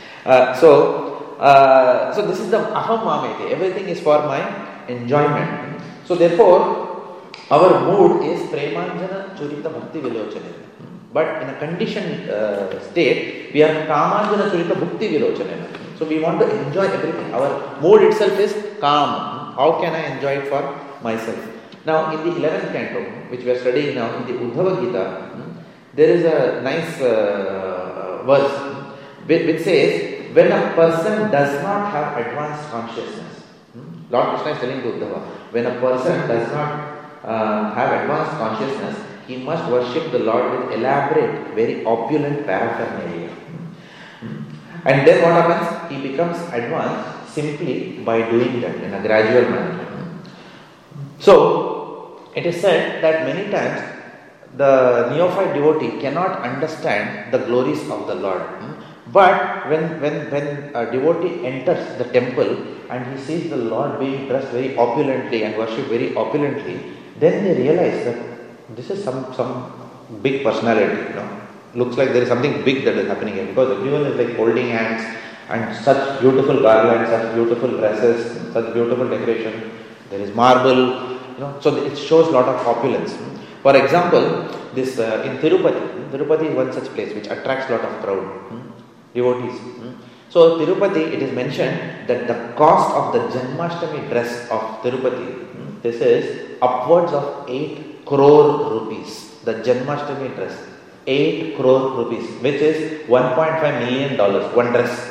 So this is the aham mameti. Everything is for my enjoyment. So therefore, our mood is premanjana churita bhakti vilochane. But in a conditioned state, we are kamanjana churita bhakti vilochane. So we want to enjoy everything. Our mood itself is calm. How can I enjoy it for myself? Now in the 11th canto, which we are studying now, in the Uddhava Gita, there is a nice verse which says, when a person does not have advanced consciousness, Lord Krishna is telling to Uddhava, when a person does not have advanced consciousness, he must worship the Lord with elaborate, very opulent paraphernalia. And then what happens? He becomes advanced simply by doing that in a gradual manner. So, it is said that many times the neophyte devotee cannot understand the glories of the Lord. But when a devotee enters the temple and he sees the Lord being dressed very opulently and worshipped very opulently, then they realize that this is some big personality, Looks like there is something big that is happening here, because everyone is like holding hands and such beautiful garlands, such beautiful dresses, such beautiful decoration. There is marble, so it shows a lot of opulence. For example, this in Tirupati is one such place which attracts a lot of crowd, devotees. So Tirupati, it is mentioned that the cost of the Janmashtami dress of Tirupati, this is upwards of 8 crore rupees. The Janmashtami dress, 8 crore rupees, which is $1.5 million, one dress.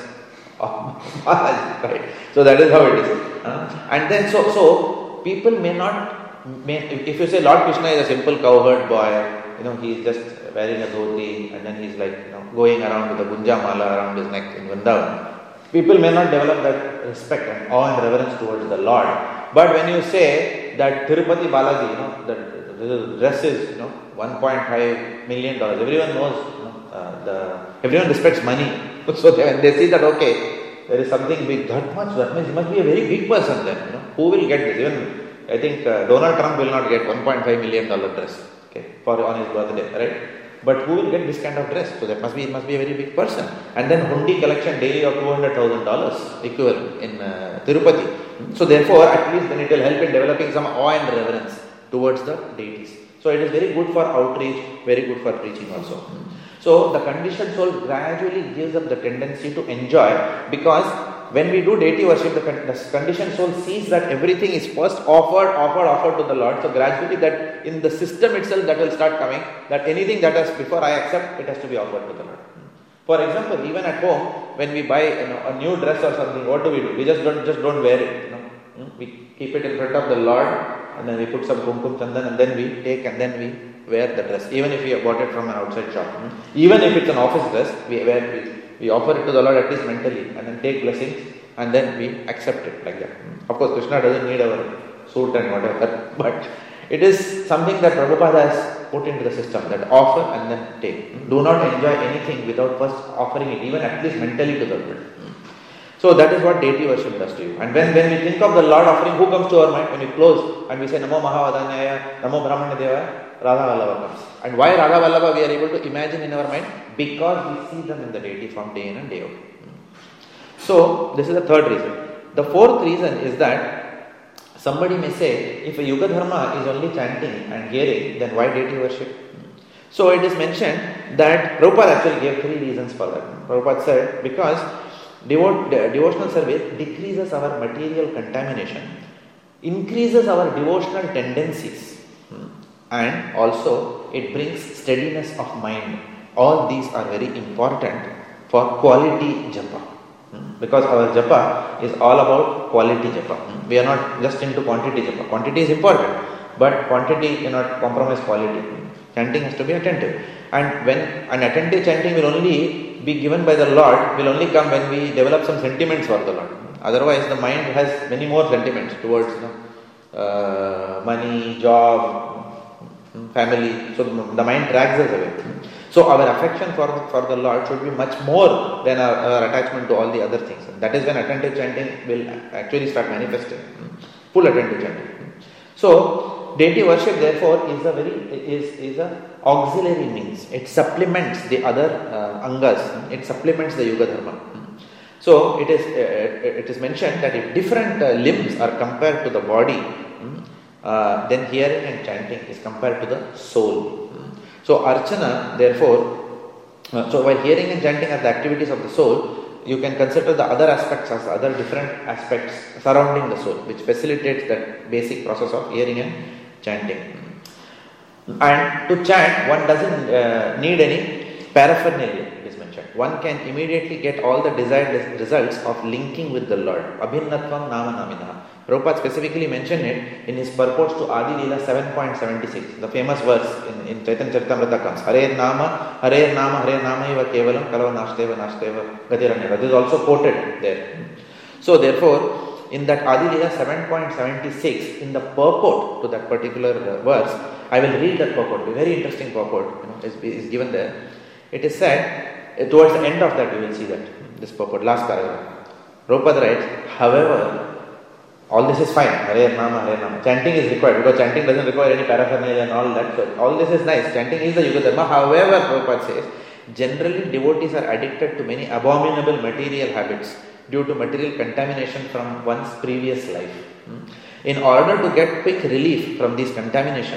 Right? So that is how it is. And then so people may not. If you say Lord Krishna is a simple cowherd boy, he is just wearing a dhoti and then he's like, going around with a gunja mala around his neck in Vrindavan, people may not develop that respect and awe and reverence towards the Lord. But when you say that Tirupati Balaji, the dress is, $1.5 million, everyone knows, everyone respects money. So when they see that, okay, there is something big, that means he must be a very big person then. Who will get this? Even I think Donald Trump will not get $1.5 million dress, on his birthday, right? But who will get this kind of dress? So that must be a very big person. And then hundi collection daily of $200,000 equivalent in Tirupati. So therefore, at least then it will help in developing some awe and reverence towards the deities. So it is very good for outreach, very good for preaching also. So the conditioned soul gradually gives up the tendency to enjoy, because when we do deity worship, the conditioned soul sees that everything is first offered to the Lord. So gradually that in the system itself that will start coming, that anything that is before I accept, it has to be offered to the Lord. For example, even at home, when we buy a new dress or something, what do? We just don't wear it. We keep it in front of the Lord, and then we put some kumkum chandan, and then we take and then we wear the dress. Even if we have bought it from an outside shop, even if it's an office dress, we offer it to the Lord at least mentally, and then take blessings, and then we accept it like that. Of course, Krishna doesn't need our suit and whatever, but it is something that Prabhupada has put into the system, that offer and then take. Do not enjoy anything without first offering it, even at least mentally to the Lord. So that is what deity worship does to you. And when we think of the Lord offering, who comes to our mind? When we close and we say Namo Mahavadanyaya, Namo Brahmanya Devaya, Radha Vallabha comes. And why Radha Vallabha we are able to imagine in our mind? Because we see them in the deity form day in and day out. So this is the third reason. The fourth reason is that somebody may say, if a Yuga Dharma is only chanting and hearing, then why deity worship? So it is mentioned that Prabhupada actually gave 3 reasons for that. Prabhupada said, because devotional service decreases our material contamination, increases our devotional tendencies, and also it brings steadiness of mind. All these are very important for quality japa, because our japa is all about quality japa. We are not just into quantity japa. Quantity is important, but quantity cannot compromise quality. Chanting has to be attentive, and when an attentive chanting will only be given by the Lord, will only come when we develop some sentiments for the Lord. Otherwise, the mind has many more sentiments towards money, job, family. So the mind drags us away. So our affection for the Lord should be much more than our attachment to all the other things. That is when attentive chanting will actually start manifesting. Full attentive chanting. So deity worship therefore is a auxiliary means. It supplements the other angas. It supplements the Yuga Dharma. So it is mentioned that if different limbs are compared to the body, then hearing and chanting is compared to the soul. So Archana, therefore, while hearing and chanting are the activities of the soul, you can consider the other aspects as other different aspects surrounding the soul, which facilitates that basic process of hearing and chanting. And to chant, one doesn't need any paraphernalia, it is mentioned. One can immediately get all the desired results of linking with the Lord. Abhinnatvam nama naminaha. Prabhupada specifically mentioned it in his purports to Adi Leela 7.76. The famous verse in Chaitanya Charitamrita comes, Hare Nama eva kevalam kalava nashteva gatiranyava. This is also quoted there. So therefore, in that Adi Leela 7.76, in the purport to that particular verse, I will read that purport. A very interesting purport is given there. It is said, towards the end of that you will see that, this purport, last paragraph. Prabhupada writes, however, all this is fine. Hare Nama. Chanting is required, because chanting doesn't require any paraphernalia and all that. So all this is nice. Chanting is the Yuga Dharma. However, Prabhupada says, generally devotees are addicted to many abominable material habits due to material contamination from one's previous life. In order to get quick relief from these contaminations,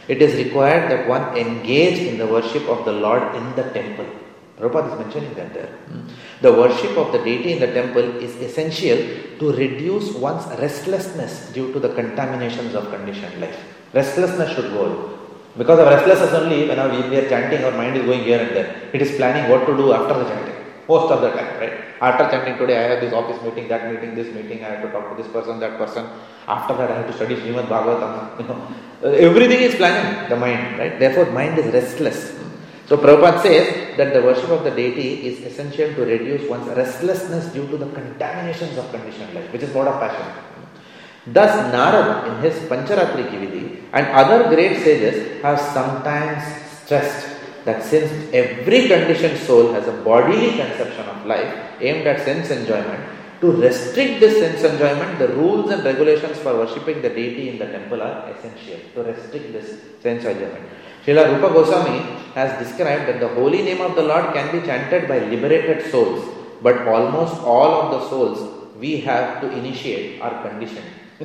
it is required that one engage in the worship of the Lord in the temple. Prabhupada is mentioning that there. The worship of the deity in the temple is essential to reduce one's restlessness due to the contaminations of conditioned life. Restlessness should go away. Because of restlessness only, whenever we are chanting, our mind is going here and there. It is planning what to do after the chanting. Most of the time, right? After chanting today, I have this office meeting, that meeting, this meeting, I have to talk to this person, that person. After that, I have to study Srimad Bhagavatam. Everything is planning, the mind, right? Therefore, mind is restless. So Prabhupada says that the worship of the deity is essential to reduce one's restlessness due to the contaminations of conditioned life, which is mode of passion. Thus, Narad in his Pancharatri Kividi and other great sages have sometimes stressed that since every conditioned soul has a bodily conception of life aimed at sense enjoyment, to restrict this sense enjoyment, the rules and regulations for worshipping the deity in the temple are essential. To restrict this sense enjoyment. Srila Rupa Goswami has described that the holy name of the Lord can be chanted by liberated souls, but almost all of the souls we have to initiate are conditioned.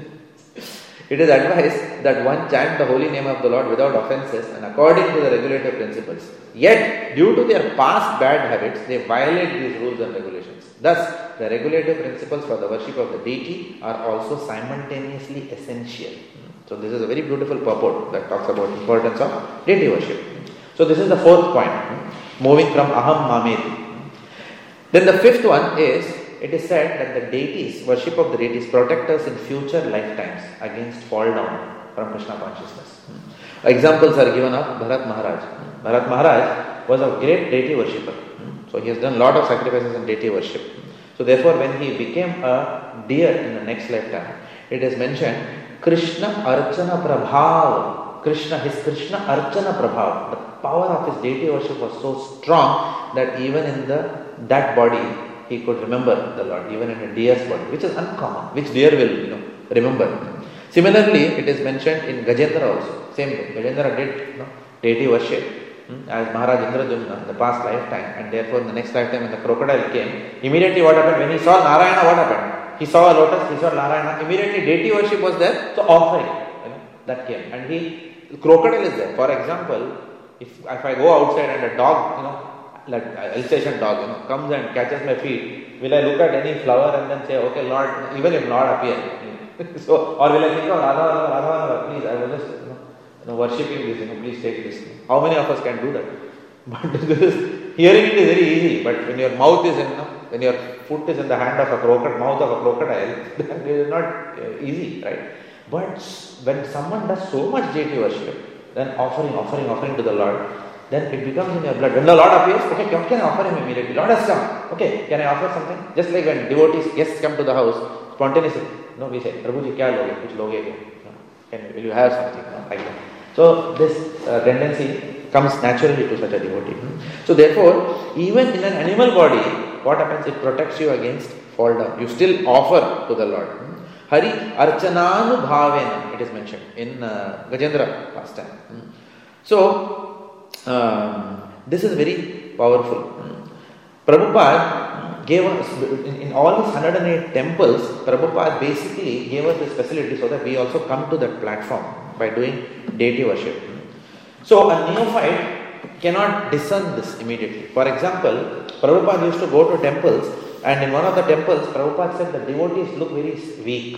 It is advised that one chant the holy name of the Lord without offences and according to the regulative principles. Yet, due to their past bad habits, they violate these rules and regulations. Thus, the regulative principles for the worship of the deity are also simultaneously essential. So, this is a very beautiful purport that talks about the importance of deity worship. So, this is the fourth point, moving from Aham Mameti. Then the fifth one is, it is said that the deities, worship of the deities, protect us in future lifetimes against fall down from Krishna consciousness. Examples are given of Bharat Maharaj. Bharat Maharaj was a great deity worshipper. So he has done a lot of sacrifices in deity worship. So therefore when he became a deer in the next lifetime, it is mentioned Krishna Archana Prabhav. His Krishna Archana Prabhav. The power of his deity worship was so strong that even in that body, he could remember the Lord, even in a deer's body, which is uncommon, which deer will, remember. Similarly, it is mentioned in Gajendra also. Same thing. Gajendra did, deity worship as Maharaj Indradyumna in the past lifetime, and therefore in the next lifetime when the crocodile came, immediately what happened? When he saw Narayana, what happened? He saw a lotus, he saw Narayana, immediately deity worship was there, so offering, that came. And the crocodile is there. For example, if I go outside and a dog, like Alsatian dog, comes and catches my feet, will I look at any flower and then say, okay Lord, even if Lord appears? So, or will I think, oh Radha, please, I was just worshipping this, please take this. How many of us can do that? But hearing it is very easy, but when your mouth is when your foot is in the hand of a crocodile, mouth of a crocodile, then it is not easy, right? But when someone does so much deity worship, then offering to the Lord, then it becomes in your blood. When the Lord appears, okay, what can I offer him immediately? Lord has come. Okay, can I offer something? Just like when devotees, guests come to the house, spontaneously, we say, Prabhuji, kya loge? Kuch loge? Will you have something? Like that. So this tendency comes naturally to such a devotee. So therefore, even in an animal body, what happens? It protects you against fall down. You still offer to the Lord. Hari Archananu Bhavena, it is mentioned in Gajendra last time. So, this is very powerful. Prabhupada gave us, in all his 108 temples, Prabhupada basically gave us this facility so that we also come to that platform by doing deity worship. So a neophyte cannot discern this immediately. For example, Prabhupada used to go to temples, and in one of the temples, Prabhupada said the devotees look very weak.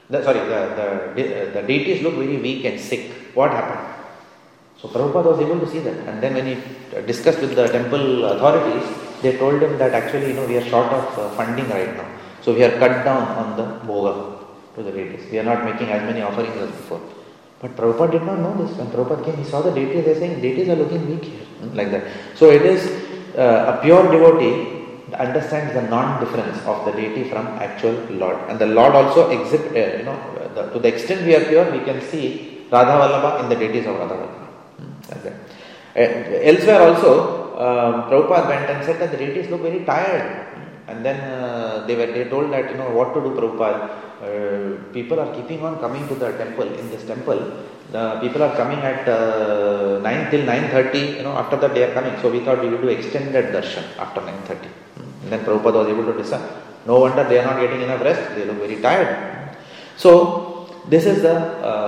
The deities look very weak and sick. What happened? So Prabhupada was able to see that, and then when he discussed with the temple authorities, they told him that actually, we are short of funding right now. So we are cut down on the bhoga to the deities. We are not making as many offerings as before. But Prabhupada did not know this. When Prabhupada came, he saw the deities, they are saying, deities are looking weak here, like that. So it is a pure devotee understands the non-difference of the deity from actual Lord. And the Lord also to the extent we are pure, we can see Radha Vallabha in the deities of Radha Vallabha. Like that. Elsewhere also, Prabhupada went and said that the deities look very tired. And then they told that, what to do, Prabhupada. People are keeping on coming to the temple. In this temple, the people are coming at 9 till 9:30. After that they are coming. So we thought we will do extended darshan after 9:30. And then Prabhupada was able to discern. No wonder they are not getting enough rest. They look very tired. So this is the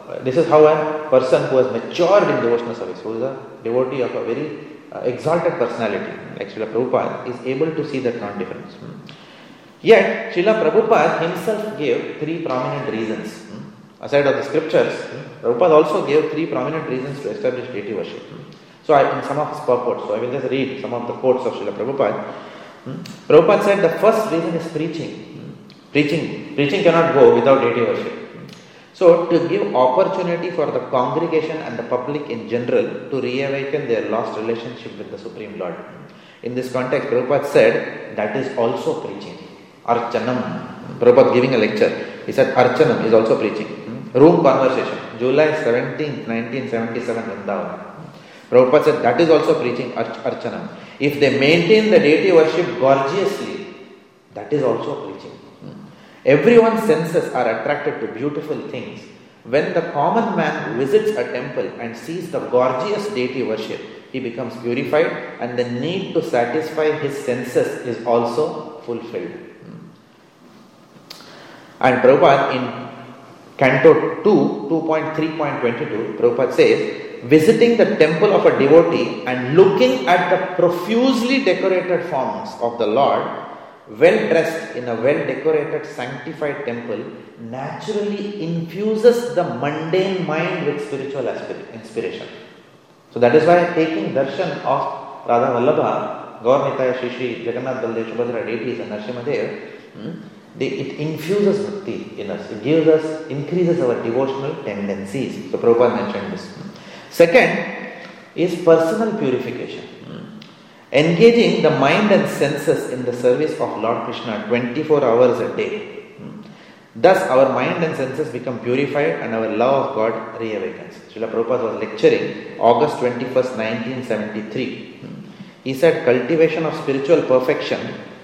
this is how a person who has matured in devotional service, who is a devotee of a very exalted personality, like Srila Prabhupada, is able to see that non-difference. Yet, Srila Prabhupada himself gave three prominent reasons. Aside of the scriptures, Prabhupada also gave three prominent reasons to establish deity worship. So, in some of his purports, I will just read some of the quotes of Srila Prabhupada. Prabhupada said the first reason is preaching. Preaching cannot go without deity worship. So, to give opportunity for the congregation and the public in general to reawaken their lost relationship with the Supreme Lord. In this context, Prabhupada said that is also preaching. Archanam. Prabhupada giving a lecture. He said Archanam is also preaching. Room conversation. July 17th, 1977, Vrindavan. Prabhupada said that is also preaching Archanam. If they maintain the deity worship gorgeously, that is also preaching. Everyone's senses are attracted to beautiful things. When the common man visits a temple and sees the gorgeous deity worship, he becomes purified and the need to satisfy his senses is also fulfilled. And Prabhupada in Canto 2, 2.3.22, Prabhupada says, visiting the temple of a devotee and looking at the profusely decorated forms of the Lord, well dressed in a well decorated sanctified temple, naturally infuses the mundane mind with spiritual inspiration. So that is why taking darshan of Radha Vallabha, Gaur Nitaya, Shri Shri, Jagannath Baldev, Subhadra deities and Narasimhadev, it infuses bhakti in us. It gives us, increases our devotional tendencies. So Prabhupada mentioned this. Second is personal purification. Engaging the mind and senses in the service of Lord Krishna 24 hours a day. Thus our mind and senses become purified and our love of God reawakens. Srila Prabhupada was lecturing August 21st, 1973. He said cultivation of spiritual perfection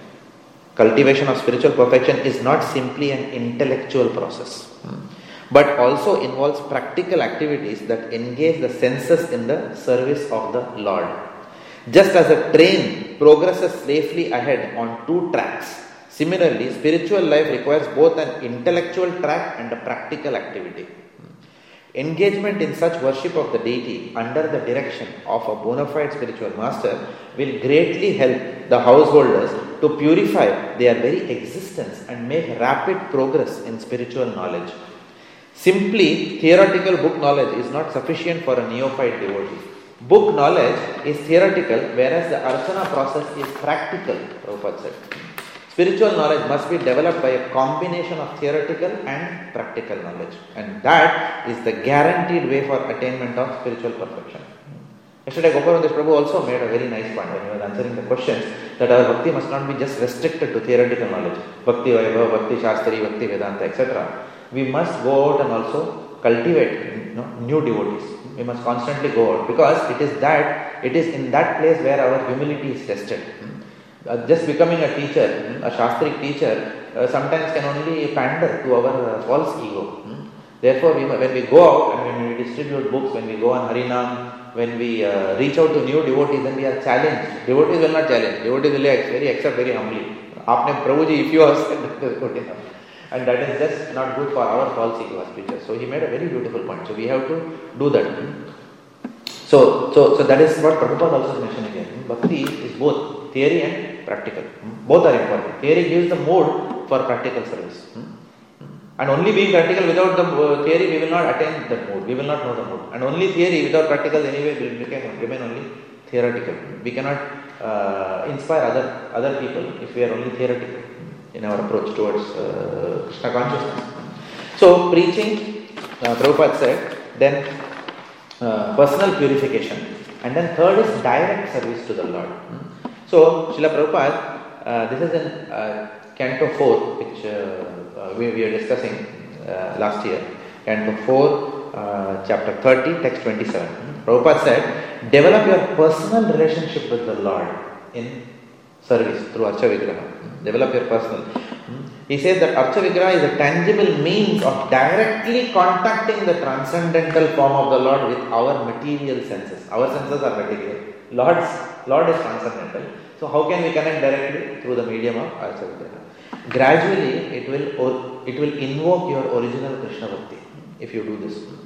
is not simply an intellectual process, but also involves practical activities that engage the senses in the service of the Lord. Just as a train progresses safely ahead on two tracks, similarly, spiritual life requires both an intellectual track and a practical activity. Engagement in such worship of the deity under the direction of a bona fide spiritual master will greatly help the householders to purify their very existence and make rapid progress in spiritual knowledge. Simply theoretical book knowledge is not sufficient for a neophyte devotee. Book knowledge is theoretical, whereas the archana process is practical, Prabhupada said. Spiritual knowledge must be developed by a combination of theoretical and practical knowledge, and that is the guaranteed way for attainment of spiritual perfection. Yesterday, Gopalandesh Prabhu also made a very nice point when he was answering the questions that our bhakti must not be just restricted to theoretical knowledge. Bhakti Vaibhava, Bhakti Shastri, Bhakti Vedanta, etc. We must go out and also cultivate new devotees. We must constantly go out because it is in that place where our humility is tested. Just becoming a teacher, a Shastric teacher, sometimes can only pander to our false ego. Therefore, when we go out and when we distribute books, when we go on Harinam, when we reach out to new devotees, then we are challenged. Devotees will not challenge. Devotees will accept very humbly. Aapne Prabhuji, if you have said that is good enough. And that is just not good for our false ego as preachers. So he made a very beautiful point. So we have to do that. So that is what Prabhupada also mentioned again. Bhakti is both theory and practical. Both are important. Theory gives the mode for practical service. And only being practical without the theory, we will not attain that mode. We will not know the mode. And only theory without practical anyway will remain only theoretical. We cannot inspire other people if we are only theoretical in our approach towards Krishna consciousness. So preaching, Prabhupada said, then personal purification, and then third is direct service to the Lord. So Srila Prabhupada, this is in Canto 4, which we were discussing last year. Canto 4, chapter 30, text 27. Prabhupada said, develop your personal relationship with the Lord in service through Archa Vigraha. Develop your personal. He says that Archa Vigraha is a tangible means of directly contacting the transcendental form of the Lord with our material senses. Our senses are material. Lord is transcendental. So how can we connect directly? Through the medium of Archa Vigraha. Gradually, it will invoke your original Krishna Bhakti if you do this.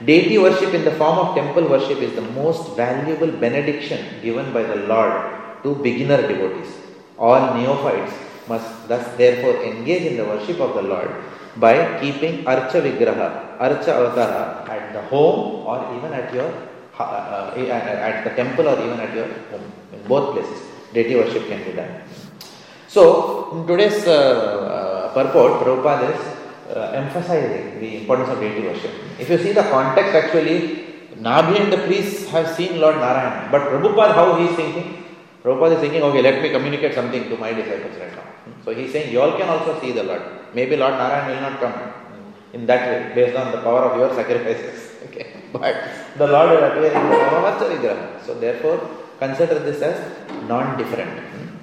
Deity worship in the form of temple worship is the most valuable benediction given by the Lord to beginner devotees. All neophytes must thus therefore engage in the worship of the Lord by keeping Archa Vigraha, Archa Avatara at the home or even at your at the temple or even at your home. In both places, deity worship can be done. So, in today's purport, Prabhupada is emphasizing the importance of deity worship. If you see the context, actually, Nabhi and the priests have seen Lord Narayana. But Prabhupada, how he is thinking? Prabhupada is thinking, okay, let me communicate something to my disciples right now. So he is saying, you all can also see the Lord. Maybe Lord Narayana will not come in that way, based on the power of your sacrifices. Okay, but the Lord will appear in the form of Archa Vigraha. So therefore, consider this as non-different.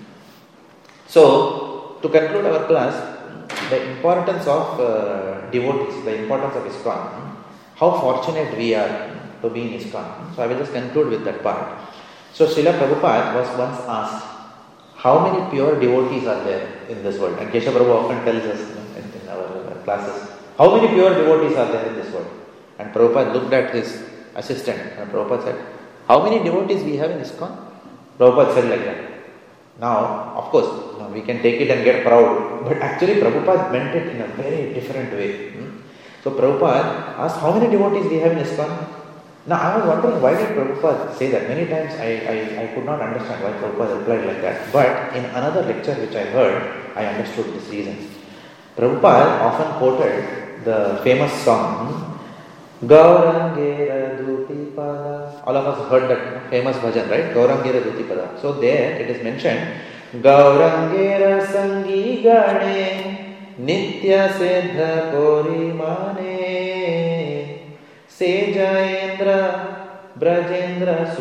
So, to conclude our class, the importance of devotees, the importance of ISKCON, how fortunate we are to be in ISKCON. So I will just conclude with that part. So Srila Prabhupada was once asked, how many pure devotees are there in this world? And Keshav Prabhu often tells us in our classes, how many pure devotees are there in this world? And Prabhupada looked at his assistant and Prabhupada said, how many devotees we have in ISKCON? Prabhupada said like that. Now, of course, we can take it and get proud, but actually Prabhupada meant it in a very different way. So Prabhupada asked, how many devotees we have in ISKCON? Now I was wondering, why did Prabhupada say that? Many times I could not understand why Prabhupada replied like that. But in another lecture which I heard, I understood this reason. Prabhupada often quoted the famous song, Gaurangera Duti Pada. All of us heard that famous bhajan, right? Gaurangera Duti Pada. So there it is mentioned, Gaurangera Sangi Gane Nitya Siddha Kori Mane Se Jayendra Brajendra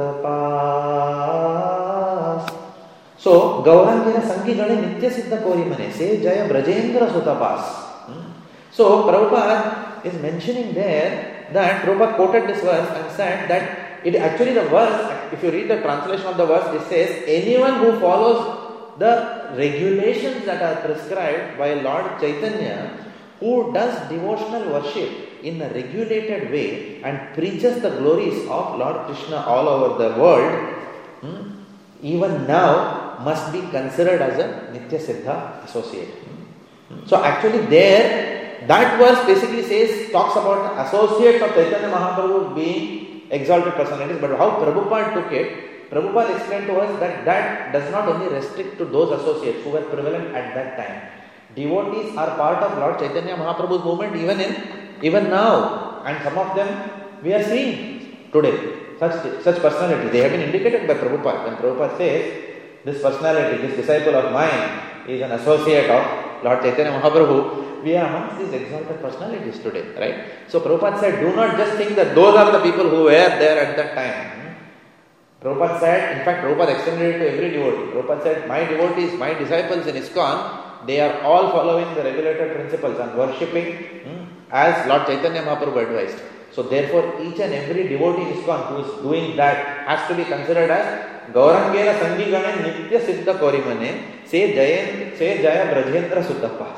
Sutapas. So Gaurangera Sangi Gane Nitya Siddha Kori Mane Se Jaya Brajendra Sutapas. So Prabhupada is mentioning there that Prabhupada quoted this verse and said that it actually the verse, if you read the translation of the verse, it says, anyone who follows the regulations that are prescribed by Lord Chaitanya, who does devotional worship in a regulated way and preaches the glories of Lord Krishna all over the world, even now must be considered as a Nitya Siddha associate. So actually there, that verse basically talks about the associates of Chaitanya Mahaprabhu being exalted personalities, but how Prabhupada took it, Prabhupada explained to us that that does not only restrict to those associates who were prevalent at that time. Devotees are part of Lord Chaitanya Mahaprabhu's movement even now, and some of them we are seeing today. Such personalities, they have been indicated by Prabhupada. When Prabhupada says, this personality, this disciple of mine is an associate of Lord Chaitanya Mahaprabhu, we are amongst these exalted personalities today, right? So Prabhupada said, do not just think that those are the people who were there at that time. Prabhupada said, in fact Prabhupada extended it to every devotee. Prabhupada said, my devotees, my disciples in ISKCON, they are all following the regulated principles and worshipping as Lord Chaitanya Mahaprabhu advised. So therefore each and every devotee in ISKCON who is doing that has to be considered as Gaurangera Sangigane Nitya Siddha Korimane Se Jaya Brajendra Sutapas.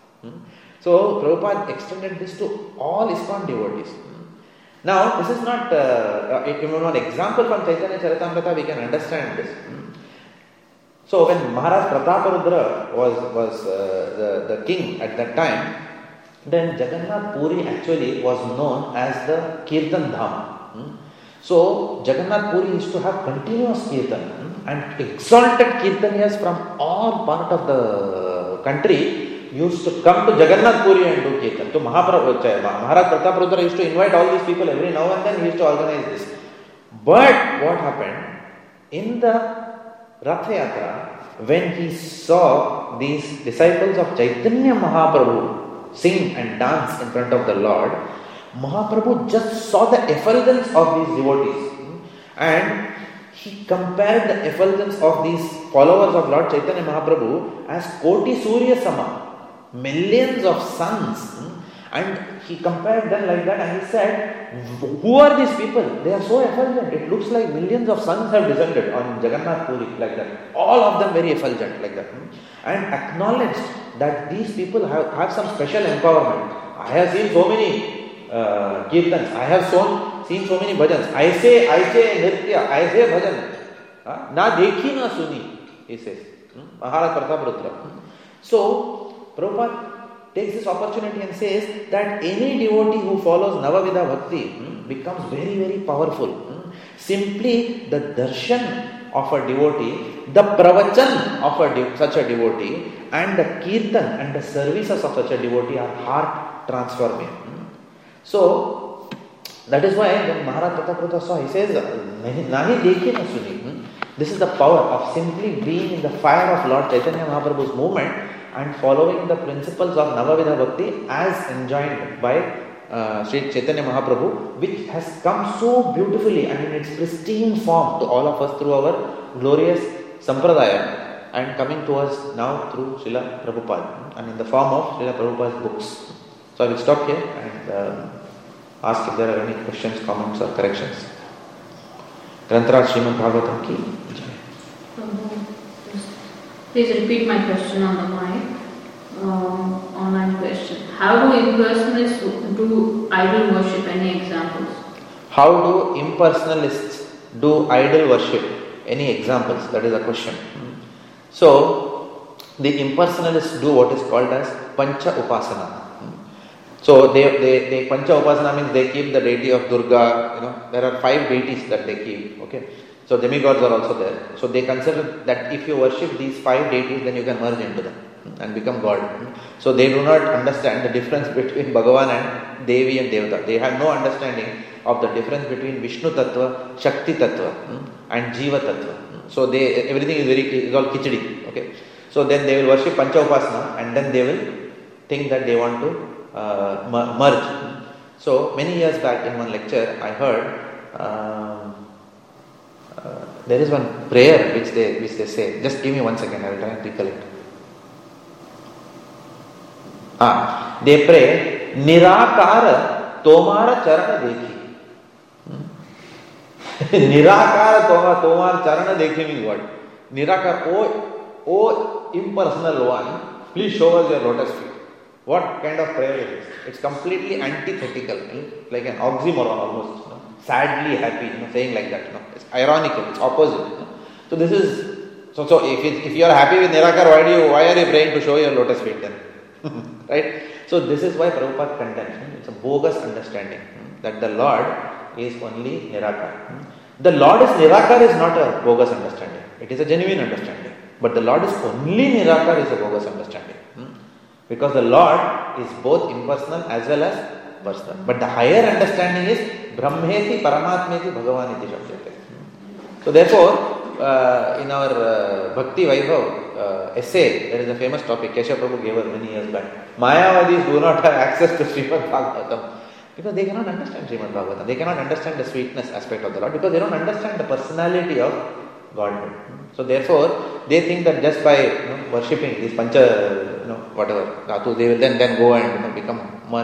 So Prabhupada extended this to all ISKCON devotees. Now, this is not, if you want an example from Chaitanya Charitamrita, we can understand this. So when Maharaj Prataparudra was the king at that time, then Jagannath Puri actually was known as the Kirtan Dham. So Jagannath Puri used to have continuous Kirtan, and exalted Kirtaniyas from all part of the country used to come to Jagannath Puri and do Kirtan. So Maharaj Prataparudra used to invite all these people every now and then, he used to organize this. But what happened? In the Rath Yatra, when he saw these disciples of Chaitanya Mahaprabhu sing and dance in front of the Lord, Mahaprabhu just saw the effulgence of these devotees. And he compared the effulgence of these followers of Lord Chaitanya Mahaprabhu as Koti Surya Sama, millions of suns, and he compared them like that, and he said, who are these people? They are so effulgent. It looks like millions of suns have descended on Jagannath Puri like that. All of them very effulgent like that. And acknowledged that these people have some special empowerment. I have seen so many kirtans. I have seen so many bhajans. Aise nritya, aise bhajan. Na dekhi na suni, he says. Maharaj Pratap Rudra. So, Prabhupada takes this opportunity and says that any devotee who follows Navavidha Bhakti becomes very, very powerful. Simply the darshan of a devotee, the pravachan of such a devotee, and the kirtan and the services of such a devotee are heart transforming. So, that is why when Maharaj Pratap Rudra saw, he says, Nahi dekhi na suni. This is the power of simply being in the fire of Lord Chaitanya Mahaprabhu's movement and following the principles of Navavidha Bhakti as enjoined by Sri Chaitanya Mahaprabhu, which has come so beautifully and in its pristine form to all of us through our glorious Sampradaya and coming to us now through Srila Prabhupada and in the form of Srila Prabhupada's books. So I will stop here and ask if there are any questions, comments or corrections. Grantaraj Srimad Bhagavatam ki jai. Please repeat my question on the mic. Online question. How do impersonalists do idol worship? Any examples? How do impersonalists do idol worship? Any examples? That is the question. So, the impersonalists do what is called as Pancha Upasana. So, they Pancha Upasana means they keep the deity of Durga. There are 5 deities that they keep. Okay. So, demigods are also there. So, they consider that if you worship these 5 deities, then you can merge into them and become God. So, they do not understand the difference between Bhagavan and Devi and Devata. They have no understanding of the difference between Vishnu Tattva, Shakti Tattva and Jiva Tattva. So, everything is all kichdi. Okay. So, then they will worship Pancha Upasana and then they will think that they want to merge. So, many years back in one lecture, I heard there is one prayer which they say. Just give me 1 second, I will try and recollect. They pray, Nirakara Tomara Charana Dekhi. Nirakara Tomara Charana Dekhi means what? Nirakara, oh impersonal one, please show us your lotus feet. What kind of prayer is this? It's completely antithetical, like an oxymoron almost. Sadly happy, saying like that. It's ironical, it's opposite. So this is, so if you are happy with Nirakar, why are you praying to show your lotus feet then? Right? So this is why Prabhupada contends, it's a bogus understanding that the Lord is only Nirakar. The Lord is Nirakar is not a bogus understanding. It is a genuine understanding. But the Lord is only Nirakar is a bogus understanding. Because the Lord is both impersonal as well as personal. But the higher understanding is Brahmeti Paramatmeti Bhagavaniti Shabdate. So therefore, in our Bhakti Vaibhav essay, there is a famous topic, Keshav Prabhu gave us many years back. Mayavadis do not have access to Srimad Bhagavatam because they cannot understand Srimad Bhagavatam. They cannot understand the sweetness aspect of the Lord because they don't understand the personality of Godhead. So therefore, they think that just by worshipping these pancha, whatever, dhatu, they will then go and become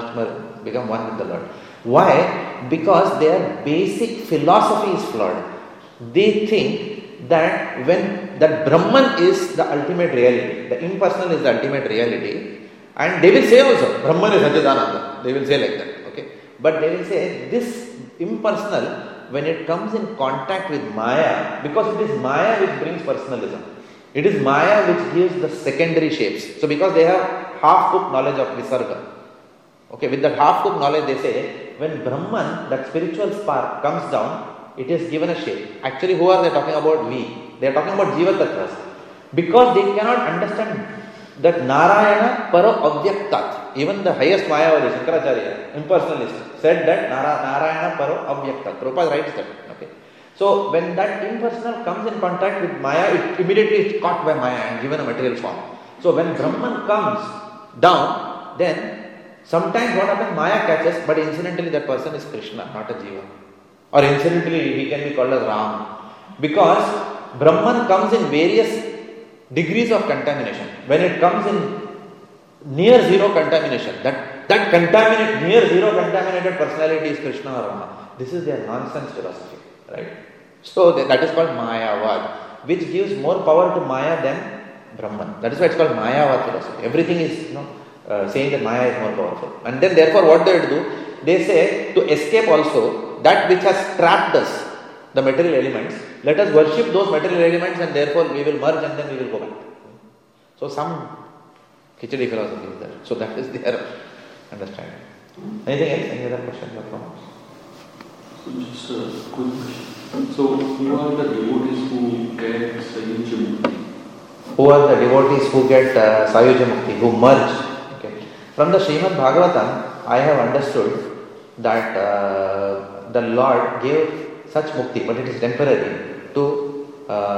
one with the Lord. Why? Because their basic philosophy is flawed. They think that that Brahman is the ultimate reality, the impersonal is the ultimate reality, and they will say also, Brahman is Satchidananda. They will say like that. Okay, but they will say this impersonal, when it comes in contact with Maya, because it is Maya which brings personalism. It is Maya which gives the secondary shapes. So because they have half-cooked knowledge of Visarga. Okay, with that half-cooked knowledge they say, when Brahman, that spiritual spark comes down, it is given a shape. Actually, who are they talking about? We. They are talking about Jiva Tattvas. Because they cannot understand that Narayana Paro Avyaktat. Even the highest Mayavadi, Shankaracharya, impersonalist, said that Narayana Paro Avyaktat. Prabhupada writes that. Okay. So, when that impersonal comes in contact with Maya, it immediately is caught by Maya and given a material form. So, when Brahman comes down, then sometimes what happens, Maya catches, but incidentally that person is Krishna, not a Jiva. Or incidentally he can be called as Ram. Because Brahman comes in various degrees of contamination. When it comes in near zero contamination, that near zero contaminated personality is Krishna or Rama. This is their nonsense philosophy. Right? So that is called Mayavad, which gives more power to Maya than Brahman. That is why it's called Mayavad philosophy. Everything is saying that Maya is more powerful. And then therefore what they do, they say to escape also that which has trapped us, the material elements, let us worship those material elements and therefore we will merge and then we will go back. So some Khichdi philosophy is there. So that is their understanding. Anything else? Any other questions or comments? So just a quick question. So who are the devotees who get Sayuja Mukti? Who are the devotees who get Sayuja Mukti, who merge? Okay. From the Srimad Bhagavatam, I have understood that the Lord gave such mukti, but it is temporary, to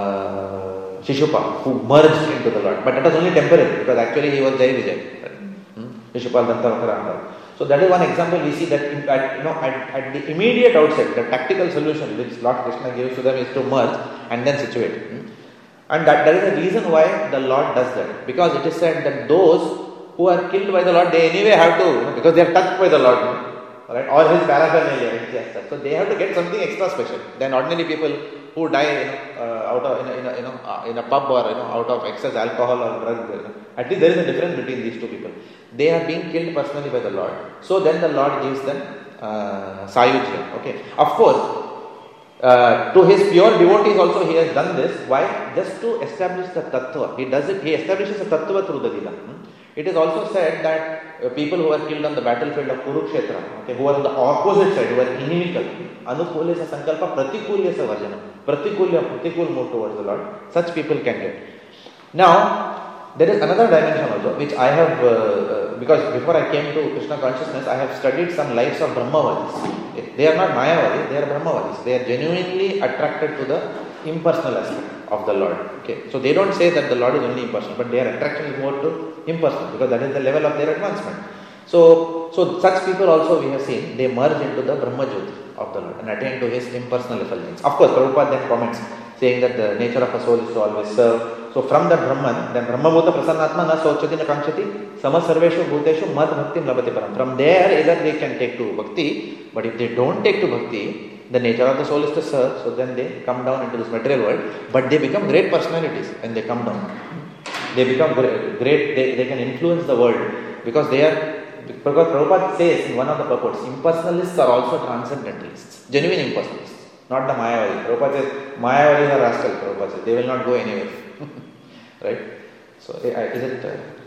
Shishupal, who merged into the Lord. But it was only temporary, because actually he was Jai Vijay. Shishupal Dantavakara. So that is one example we see that at the immediate outset, the tactical solution which Lord Krishna gives to them is to merge and then situate. And that is the reason why the Lord does that. Because it is said that those who are killed by the Lord, they anyway have to, because they are touched by the Lord, right? Or his paraphernalia, so they have to get something extra special than ordinary people who die, out of in a pub or out of excess alcohol or drug. At least there is a difference between these two people. They have been killed personally by the Lord. So then the Lord gives them Sayujya. Okay. Of course, to his pure devotees also he has done this. Why? Just to establish the tattva. He does it. He establishes a tattva through the Lila. It is also said that people who are killed on the battlefield of Kurukshetra, who are on the opposite side, who are inimical, Anukule sa sankalpa, Pratikulya sa varjana, Pratikul move towards the Lord, such people can get. Now, there is another dimension also, which I have, because before I came to Krishna consciousness, I have studied some lives of Brahmavadis. They are not Mayavadis, they are Brahmavadis. They are genuinely attracted to the impersonal aspect of the Lord. Okay, so they don't say that the Lord is only impersonal, but their attraction is more to impersonal, because that is the level of their advancement. So such people also we have seen, they merge into the Brahmajyoti of the Lord and attain to his impersonal effulgence. Of course, Prabhupada then comments, saying that the nature of a soul is to always serve. So from that Brahman, then Brahmabhuta Prasannatma na sochati na kanchati samasarveshu bhuteshu mad bhaktim labati param. From there, either they can take to bhakti, but if they don't take to bhakti, the nature of the soul is to serve, so then they come down into this material world, but they become great personalities when they come down. They become great, they can influence the world, because Prabhupada says in one of the purports, impersonalists are also transcendentalists, genuine impersonalists, not the Mayavadis. Prabhupada says, Mayavadis are rascals, Prabhupada says, they will not go anywhere. Right? So, is it...